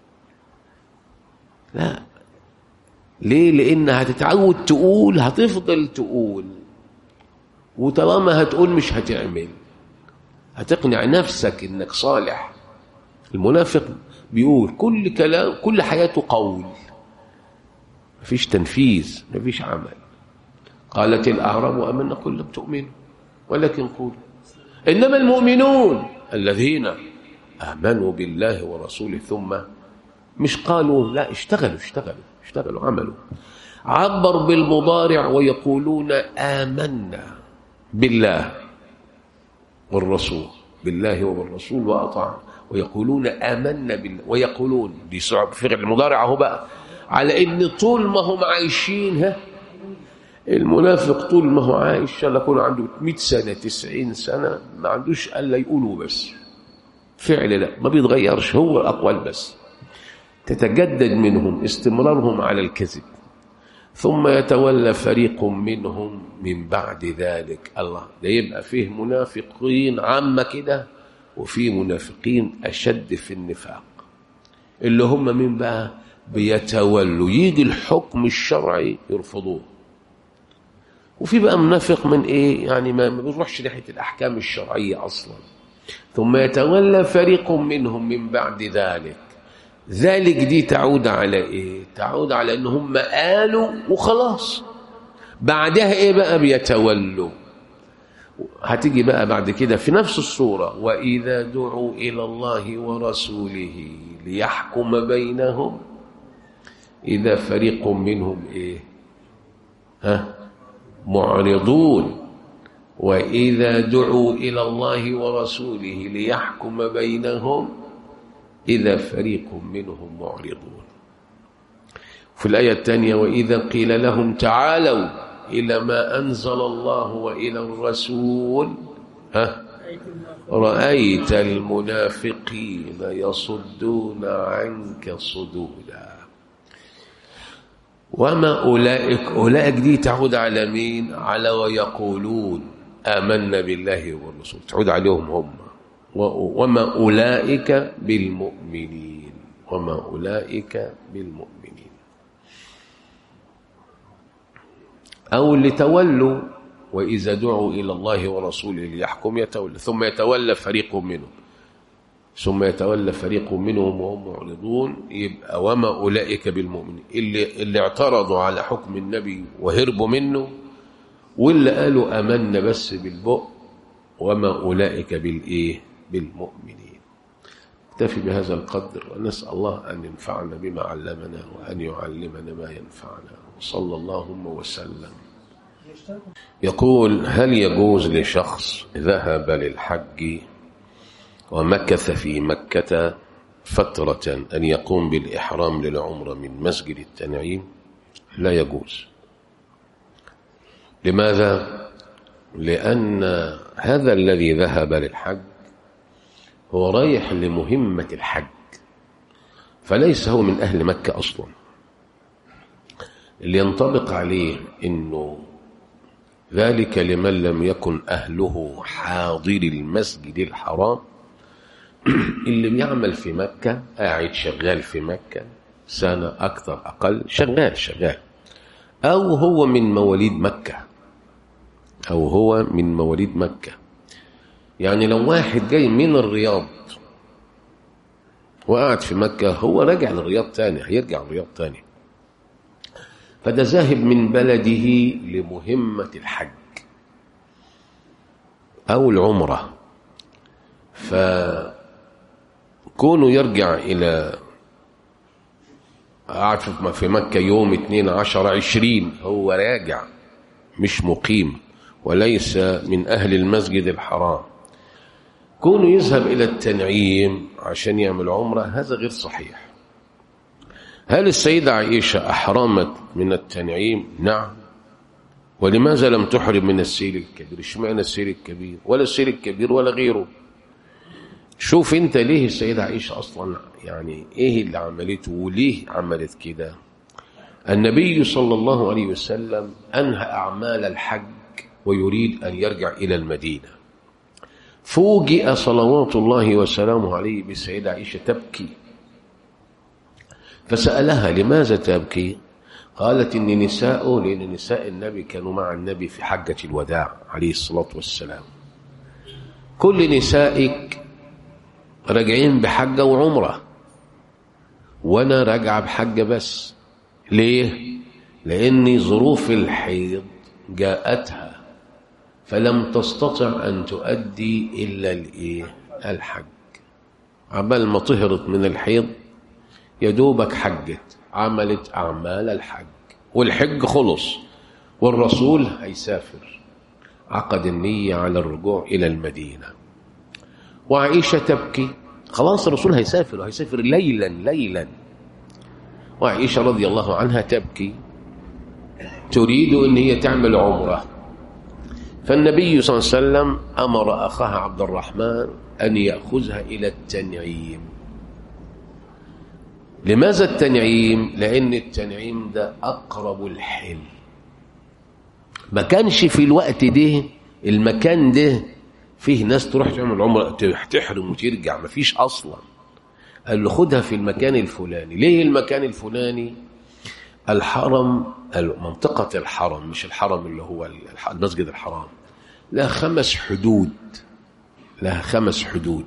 Speaker 1: لا، ليه؟ لان هتتعود تقول، هتفضل تقول، وطالما هتقول مش هتعمل، هتقنع نفسك انك صالح. المنافق بيقول كل كلام، كل حياته قول، مفيش تنفيذ، مفيش عمل. قالت الأعراب آمنا قل لم تؤمنوا ولكن قولوا. إنما المؤمنون الذين آمنوا بالله ورسوله ثم، مش قالوا، لا، اشتغلوا عملوا. عبر بالمضارع ويقولون آمنا بالله والرسول، بالله وبالرسول وأطعنا. ويقولون آمنا بالله، ويقولون دي صعب فعل المضارع اهو بقى، على ان طول ما هم عايشين المنافق طول ما هو عايش ان شاء الله يكون عنده 100 سنه 90 سنه ما عندوش الا يقولوا بس، فعل لا ما بيتغيرش، هو الاقوال بس. تتجدد منهم استمرارهم على الكذب، ثم يتولى فريق منهم من بعد ذلك. الله، ده يبقى فيه منافقين عامه كده، وفي منافقين أشد في النفاق، اللي هم من بقى بيتولوا، يجي الحكم الشرعي يرفضوه. وفي بقى منافق من ايه يعني ما بيروحش ناحية الأحكام الشرعية أصلا. ثم يتولى فريق منهم من بعد ذلك دي تعود على ايه؟ تعود على ان هم قالوا وخلاص، بعدها ايه بقى؟ بيتولوا. هتيجي بقى بعد كده في نفس الصورة وإذا دعوا إلى الله ورسوله ليحكم بينهم إذا فريق منهم إيه؟ معرضون. وإذا دعوا إلى الله ورسوله ليحكم بينهم إذا فريق منهم معرضون. في الآية الثانية وإذا قيل لهم تعالوا إلى ما أنزل الله وإلى الرسول رأيت المنافقين يصدون عنك صدودا. وما أولئك دي تعود على مين؟ على ويقولون آمنا بالله والرسول، تعود عليهم هم. وما أولئك بالمؤمنين، وما أولئك بالمؤمنين. أو اللي تولوا وإذا دعوا إلى الله ورسوله ليحكم يتولى، ثم يتولى فريق منهم وهم معرضون. يبقى وما أولئك بالمؤمنين، اللي اعترضوا على حكم النبي وهربوا منه، واللي قالوا آمنا بس بالبق. وما أولئك بالمؤمنين. اكتفي بهذا القدر، ونسأل الله أن ينفعنا بما علمنا وأن يعلمنا ما ينفعنا. صلى الله وسلم. يقول هل يجوز لشخص ذهب للحج ومكث في مكة فترة أن يقوم بالإحرام للعمرة من مسجد التنعيم؟ لا يجوز. لماذا؟ لأن هذا الذي ذهب للحج هو رايح لمهمة الحج، فليس هو من أهل مكة أصلا. اللي ينطبق عليه إنه ذلك لمن لم يكن أهله حاضر المسجد الحرام. اللي بيعمل في مكة قاعد شغال في مكة سنة أكثر أقل، شغال، أو هو من مواليد مكة، يعني لو واحد جاي من الرياض وقعد في مكة، هو راجع للرياض تاني، هيرجع الرياض تاني، فده ذاهب من بلده لمهمة الحج أو العمرة. فكونه يرجع إلى قعد في مكة يوم 12-20، هو راجع مش مقيم وليس من أهل المسجد الحرام. كونه يذهب إلى التنعيم عشان يعمل عمرة، هذا غير صحيح. هل السيدة عائشة أحرمت من التنعيم؟ نعم. ولماذا لم تحرم من السيل الكبير؟ اشمعنى السيل الكبير؟ ولا السيل الكبير ولا غيره. شوف انت ليه السيدة عائشة أصلا، يعني ايه اللي عملته وليه عملت كده. النبي صلى الله عليه وسلم أنهى أعمال الحج ويريد أن يرجع إلى المدينة، فوجئ صلوات الله وسلامه عليه بالسيدة عائشة تبكي، فسألها لماذا تبكي؟ قالت إن لأن نساء النبي كانوا مع النبي في حجة الوداع عليه الصلاة والسلام. كل نسائك راجعين بحجة وعمرة، وأنا راجعة بحجة بس. ليه؟ لأن ظروف الحيض جاءتها فلم تستطع أن تؤدي إلا الحج. عبال ما طهرت من الحيض يدوبك حجت، عملت أعمال الحج، والحج خلص، والرسول هيسافر، عقد النية على الرجوع إلى المدينة. وعائشة تبكي، خلاص الرسول هيسافر، وهيسافر ليلا. وعائشة رضي الله عنها تبكي، تريد أن هي تعمل عمرة. فالنبي صلى الله عليه وسلم أمر أخاها عبد الرحمن أن يأخذها إلى التنعيم. لماذا التنعيم؟ لأن التنعيم ده أقرب الحل. ما كانش في الوقت ده المكان ده فيه ناس تروح تعمل عمرة تحرم وترجع، ما فيش أصلا. قال له خدها في المكان الفلاني. ليه المكان الفلاني؟ الحرم، منطقة الحرم، مش الحرم اللي هو المسجد الحرام، لها 5 حدود.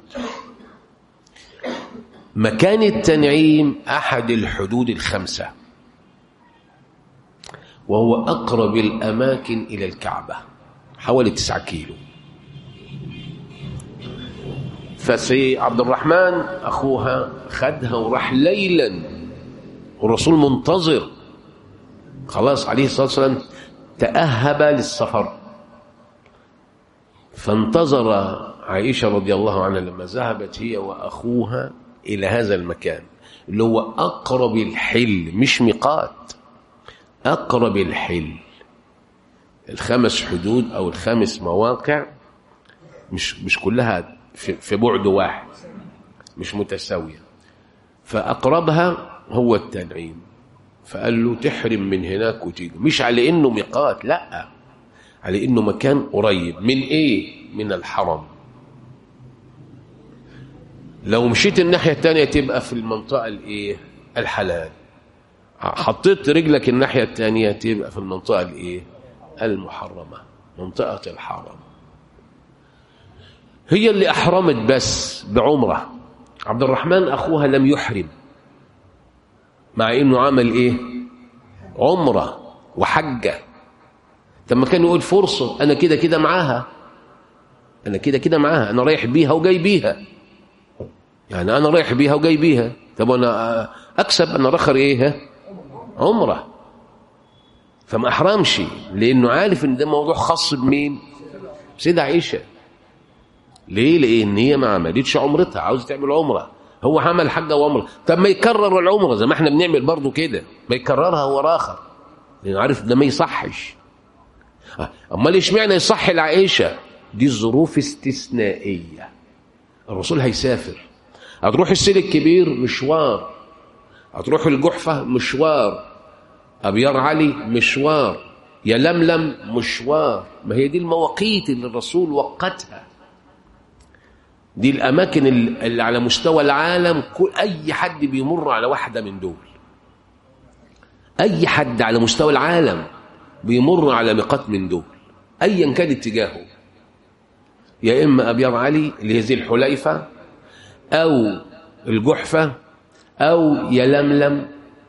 Speaker 1: مكان التنعيم أحد الحدود ال5، وهو أقرب الأماكن إلى الكعبة، حوالي 9 كيلو. فسي عبد الرحمن أخوها خدها وراح ليلا، والرسول منتظر، خلاص عليه الصلاة والسلام تأهب للسفر. فانتظر عائشة رضي الله عنها لما ذهبت هي وأخوها إلى هذا المكان اللي هو أقرب الحل، مش ميقات، أقرب الحل. الخمس حدود أو الخمس مواقع مش كلها في بعد واحد، مش متساوية، فأقربها هو التنعيم. فقال له تحرم من هناك وتيجي، مش على إنه ميقات، لا، على إنه مكان قريب من إيه؟ من الحرم. لو مشيت الناحية التانية تبقى في المنطقة الإيه؟ الحلال. حطيت رجلك الناحية التانية تبقى في المنطقة الإيه؟ المحرمة، منطقة الحرم. هي اللي أحرمت بس بعمرة. عبد الرحمن أخوها لم يحرم، مع إنه عمل إيه؟ عمرة وحجة. لما كان يقول فرصة، أنا كده كده معاها، أنا كده كده معاها، أنا رايح بيها وجاي بيها، يعني أنا رايح بيها وجاي بيها. طب أنا أكسب، أنا رخر إيه؟ عمرة. فما أحرمش لأنه عارف إن ده موضوع خاص بمين؟ سيدة عائشة. ليه؟ لأن هي ما عملتش عمرتها، عاوزة تعمل عمرة، هو عمل حجة وعمرة. طب ما يكرر العمرة زي ما احنا بنعمل برضو كده، ما يكررها هو راخر، لأنه عارف ده ما يصحش. أمال اشمعنى يصح العائشة؟ دي ظروف استثنائية. الرسول هيسافر، هتروح السيل الكبير مشوار، هتروح الجحفة مشوار، أبيار علي مشوار، يا لملم مشوار. ما هي دي المواقيت اللي الرسول وقتها، دي الأماكن اللي على مستوى العالم. أي حد بيمر على واحدة من دول، أي حد على مستوى العالم بيمر على ميقات من دول أيا كان اتجاهه، يا إما أبيار علي اللي هي ذي الحليفة، أو الجحفة، أو يا لملم،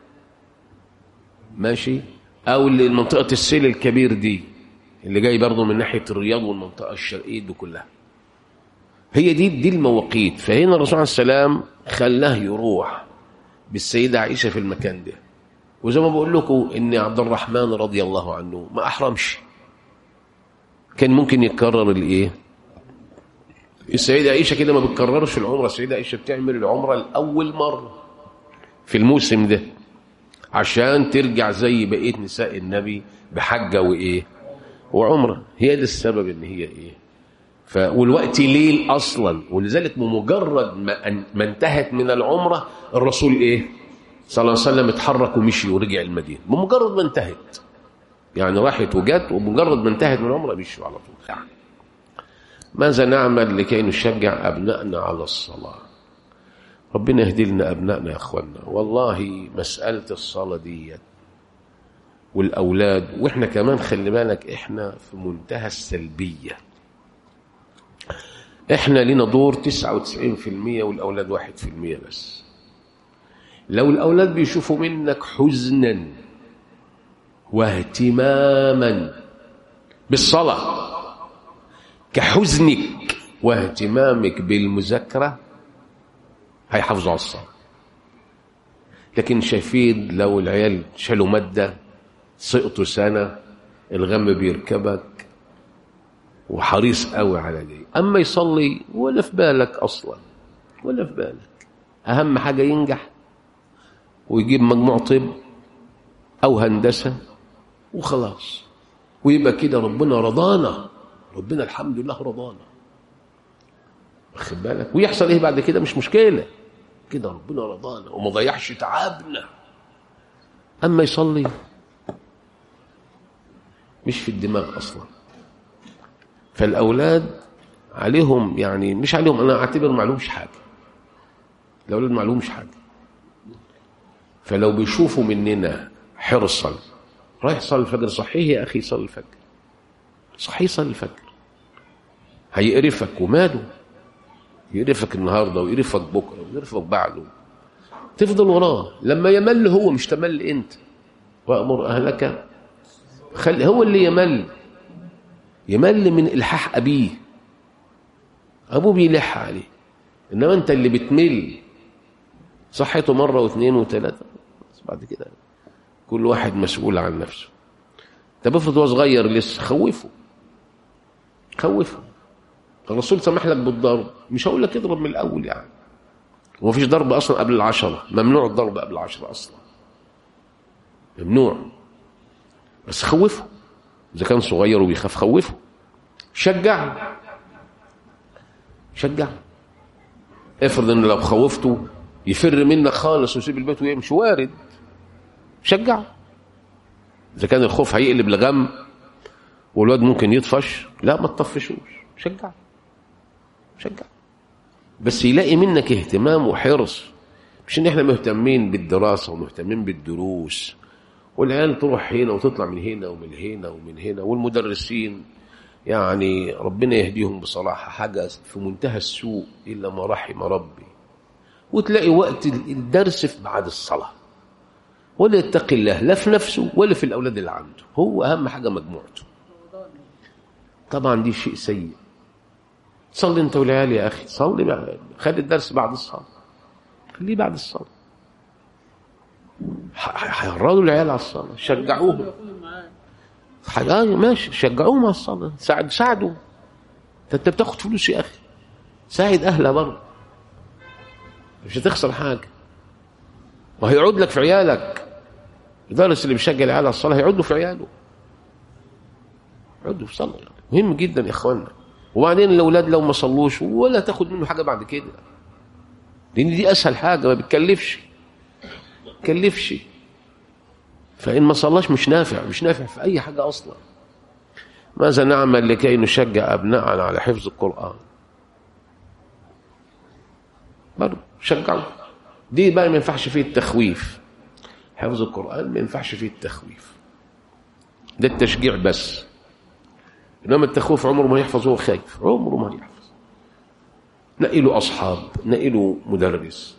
Speaker 1: ماشي، أو اللي منطقة السيل الكبير دي اللي جاي برضو من ناحية الرياض والمنطقة الشرقية دي كلها. هي دي المواقيت. فهنا الرسول عليه السلام خلاه يروح بالسيدة عائشة في المكان ده. وزي ما بقول لكم إن عبد الرحمن رضي الله عنه ما أحرمش، كان ممكن يتكرر الإيه؟ السيدة عائشة كده ما بتكررش العمرة، السيدة عائشة بتعمل العمرة الأول مرة في الموسم ده عشان ترجع زي بقية نساء النبي بحجة وإيه؟ وعمرة. هي ده السبب إن هي إيه؟ والوقت ليل أصلا، ولذلك بمجرد ما انتهت من العمرة الرسول إيه؟ صلى الله عليه وسلم اتحرك ومشي ورجع المدينة بمجرد ما انتهت، يعني راحت وجات، وبمجرد ما انتهت من العمرة مشوا على طول. يعني ماذا نعمل لكي نشجع أبنائنا على الصلاة؟ ربنا يهدي لنا أبنائنا يا أخوانا. والله مسألة الصلاة دي والأولاد، وإحنا كمان خلي بالك إحنا في منتهى السلبية. إحنا لنا دور 99% والأولاد 1% بس. لو الأولاد بيشوفوا منك حزنا واهتماما بالصلاة كحزنك واهتمامك بالمذاكرة هيحافظوا على الصلاة. لكن شايفين لو العيال شالوا مادة، سقطوا سنة، الغم بيركبك وحريص قوي على دي. أما يصلي ولا في بالك أصلا، ولا في بالك. أهم حاجة ينجح ويجيب مجموع طب أو هندسة وخلاص، ويبقى كده ربنا رضانا، ربنا الحمد لله رضانا، واخد بالك. ويحصل ايه بعد كده مش مشكلة، كده ربنا رضانا وما ضيعش تعبنا. أما يصلي مش في الدماغ أصلا. فالأولاد عليهم، يعني مش عليهم، أنا أعتبر معلومش حاجة، الأولاد معلومش حاجة. فلو بيشوفوا مننا حرصا، رايح صلي الفجر، صحيح يا أخي صلي الفجر، صحيح صلي الفجر، هيقرفك وماله، يقرفك النهاردة ويقرفك بكرة ويقرفك بعده، تفضل وراه. لما يمل هو مش تمل انت. وأمر أهلك، هو اللي يمل من إلحاح أبيه، أبوه بيلح عليه، إنما أنت اللي بتمل. صحته مرة واثنين وثلاثة، بعد كده كل واحد مسؤول عن نفسه. طب افرض هو صغير لسه، خوفه. الرسول سمح لك بالضرب، مش هقول لك اضرب من الأول يعني، ومفيش ضرب أصلا قبل 10. ممنوع الضرب قبل 10 أصلا، ممنوع. بس خوفه، إذا كان صغير وبيخاف خوفه. شجعه. افرض إن لو خوفته يفر منك خالص ويسيب البيت ويمشي، وارد. شجعه. إذا كان الخوف هيقلب لغم والواد ممكن يطفش، لا ما تطفشوش، شجعه. بس يلاقي منك اهتمام وحرص، مش ان احنا مهتمين بالدراسة ومهتمين بالدروس والعيال تروح هنا وتطلع من هنا ومن هنا ومن هنا، والمدرسين يعني ربنا يهديهم بصراحة حاجة في منتهى السوء إلا ما رحم ربي. وتلاقي وقت الدرس في بعد الصلاة، ولا يتقي الله لا في نفسه ولا في الأولاد اللي عنده، هو أهم حاجة مجموعته. طبعا دي شيء سيء. صلي انت والعيال يا أخي، صلي بقى، خلي الدرس بعد الصلاة، خليه بعد الصلاة. هيرادوا العيال على الصلاة، شجعوهم. ماشي، شجعوهم على الصلاة، ساعدوا. انت بتاخد فلوس يا أخي، ساعد أهلها برضه، مش هتخسر حاجة، وهيعود لك في عيالك. الدرس اللي بيشجع العيال على الصلاة هيعود له في عياله، يعودوا في صلاة. مهم جدا يا إخواننا. وبعدين الأولاد لو ما صلوش ولا تاخد منه حاجة بعد كده، لأن دي أسهل حاجة، ما بتكلفش. فإن ما صلاش مش نافع في أي حاجة أصلا. ماذا نعمل لكي نشجع أبناءنا على حفظ القرآن؟ برضه شجعوا. دي بقى ما ينفعش فيه التخويف. حفظ القرآن ما ينفعش فيه التخويف، ده التشجيع بس. إنما التخويف عمره ما يحفظ، هو خايف عمره ما يحفظ. نقله أصحاب، نقله مدرس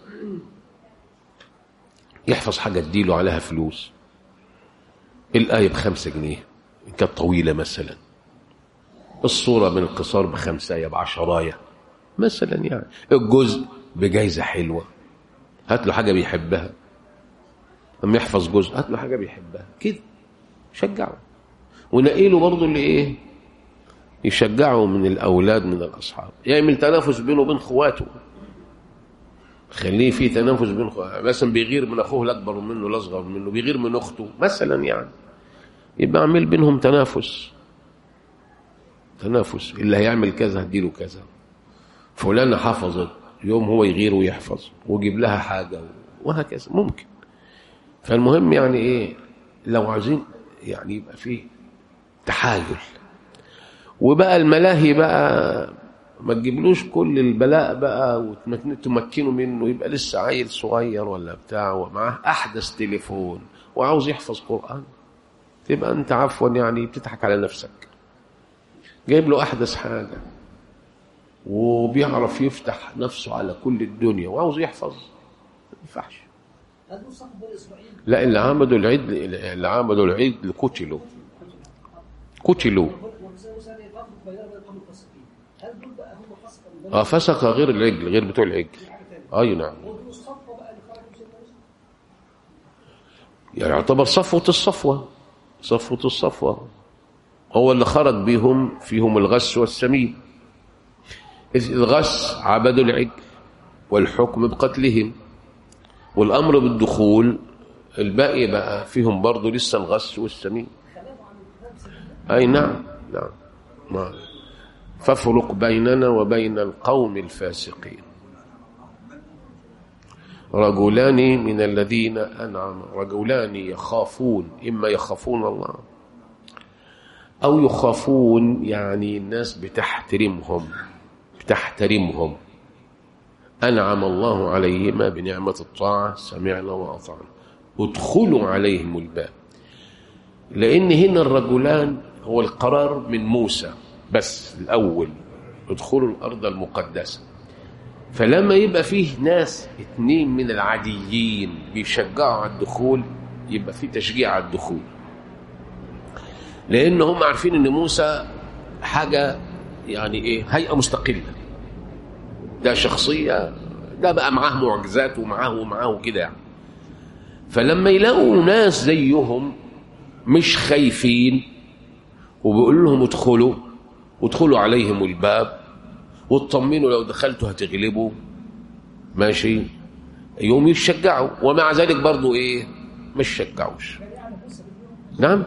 Speaker 1: يحفظ حاجة تديله عليها فلوس. الآية ب5 جنيه إن كانت طويلة مثلا، الصورة من القصار ب5 ب10 مثلا، يعني الجزء بجايزة حلوة، هات له حاجة بيحبها. لما يحفظ جزء هات له حاجة بيحبها كده، شجعه. ونقله برضه اللي إيه يشجعه من الأولاد من الأصحاب. يعمل تنافس بينه وبين خواته، خليه في تنافس بين خواته. مثلا بيغير من أخوه الأكبر منه الأصغر منه، بيغير من أخته مثلا، يعني يبقى عمل بينهم تنافس. اللي هيعمل كذا هديله كذا. فلانة حفظت، يوم هو يغير ويحفظ ويجيب لها حاجة، وهكذا ممكن. فالمهم يعني إيه، لو عايزين يعني يبقى فيه تحايل. وبقى الملاهي بقى ما تجيبلوش كل البلاء بقى وتمكنه منه، يبقى لسه عيل صغير ولا بتاع ومعاه أحدث تليفون وعاوز يحفظ قرآن، تبقى أنت عفوا يعني بتضحك على نفسك. جايب له أحدث حاجة وبيعرف يفتح نفسه على كل الدنيا وعاوز يحفظ، ما ينفعش. لا، اللي عملوا العيد قتلوا. فسق غير العجل، غير بتوع العجل. اي نعم، يعني يعتبر صفوة هو اللي خرج بيهم، فيهم الغس والسمين. الغس عبدوا العجل والحكم بقتلهم، والأمر بالدخول الباقي بقى فيهم برضو لسه الغس والسمين. أي نعم. فافرق بيننا وبين القوم الفاسقين. رجلان من الذين أنعم، رجلان يخافون، إما يخافون الله أو يخافون يعني الناس بتحترمهم. أنعم الله عليهما بنعمة الطاعة، سمعنا وأطعنا، ادخلوا عليهم الباب. لأن هنا الرجلان هو القرار من موسى بس الأول، ادخلوا الأرض المقدسة. فلما يبقى فيه ناس 2 من العاديين بيشجعوا على الدخول، يبقى فيه تشجيع على الدخول، لأن هم عارفين أن موسى حاجة يعني إيه، هيئة مستقلة، ده شخصية، ده بقى معاه معجزات ومعاه كده يعني. فلما يلاقوا ناس زيهم مش خايفين وبيقول لهم ادخلوا عليهم الباب واطمنوا لو دخلتوا هتغلبوا، ماشي، يوم يشجعوا، ومع ذلك برضو ايه ما شجعوش. نعم.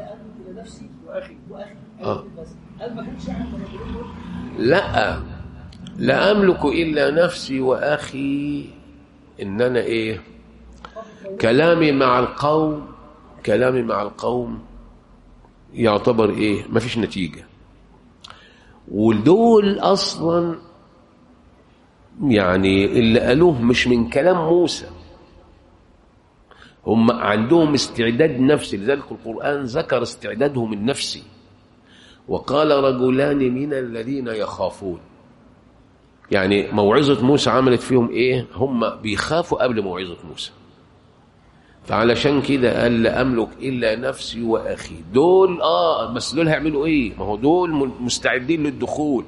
Speaker 1: لا، لا أملك إلا نفسي وأخي. إن أنا إيه كلامي مع القوم يعتبر إيه ما فيش نتيجة. ودول أصلا يعني اللي قالوه مش من كلام موسى، هم عندهم استعداد نفسي، لذلك القرآن ذكر استعدادهم النفسي. وقال رجلان من الذين يخافون، يعني موعظة موسى عملت فيهم ايه؟ هم بيخافوا قبل موعظة موسى، فعلشان كده قال لا أملك إلا نفسي وأخي. دول بس دول هيعملوا ايه؟ ما هو دول مستعدين للدخول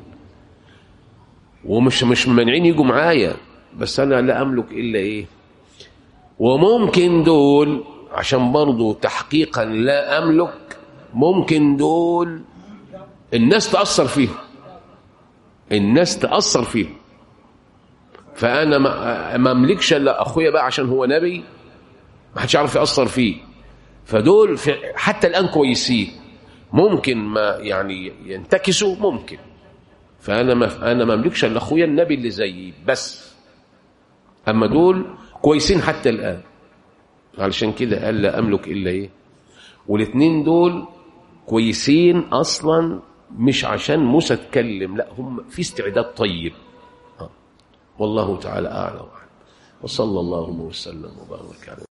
Speaker 1: ومش مانعين يجوا معايا، بس أنا لا أملك إلا ايه. وممكن دول عشان برضو تحقيقا لا أملك، ممكن دول الناس تأثر فيهم، فأنا ما أملكش إلا أخويا بقى عشان هو نبي، ما حدش يعرف يأثر فيه. فدول حتى الآن كويسين، ممكن ما يعني ينتكسوا ممكن، فأنا ما أملكش إلا أخويا النبي اللي زيي بس. أما دول كويسين حتى الآن، علشان كده قال لا أملك إلا إيه. والاثنين دول كويسين أصلا مش عشان موسى اتكلم، لا هم في استعداد طيب. والله تعالى أعلم، وصلى الله وسلم وبارك على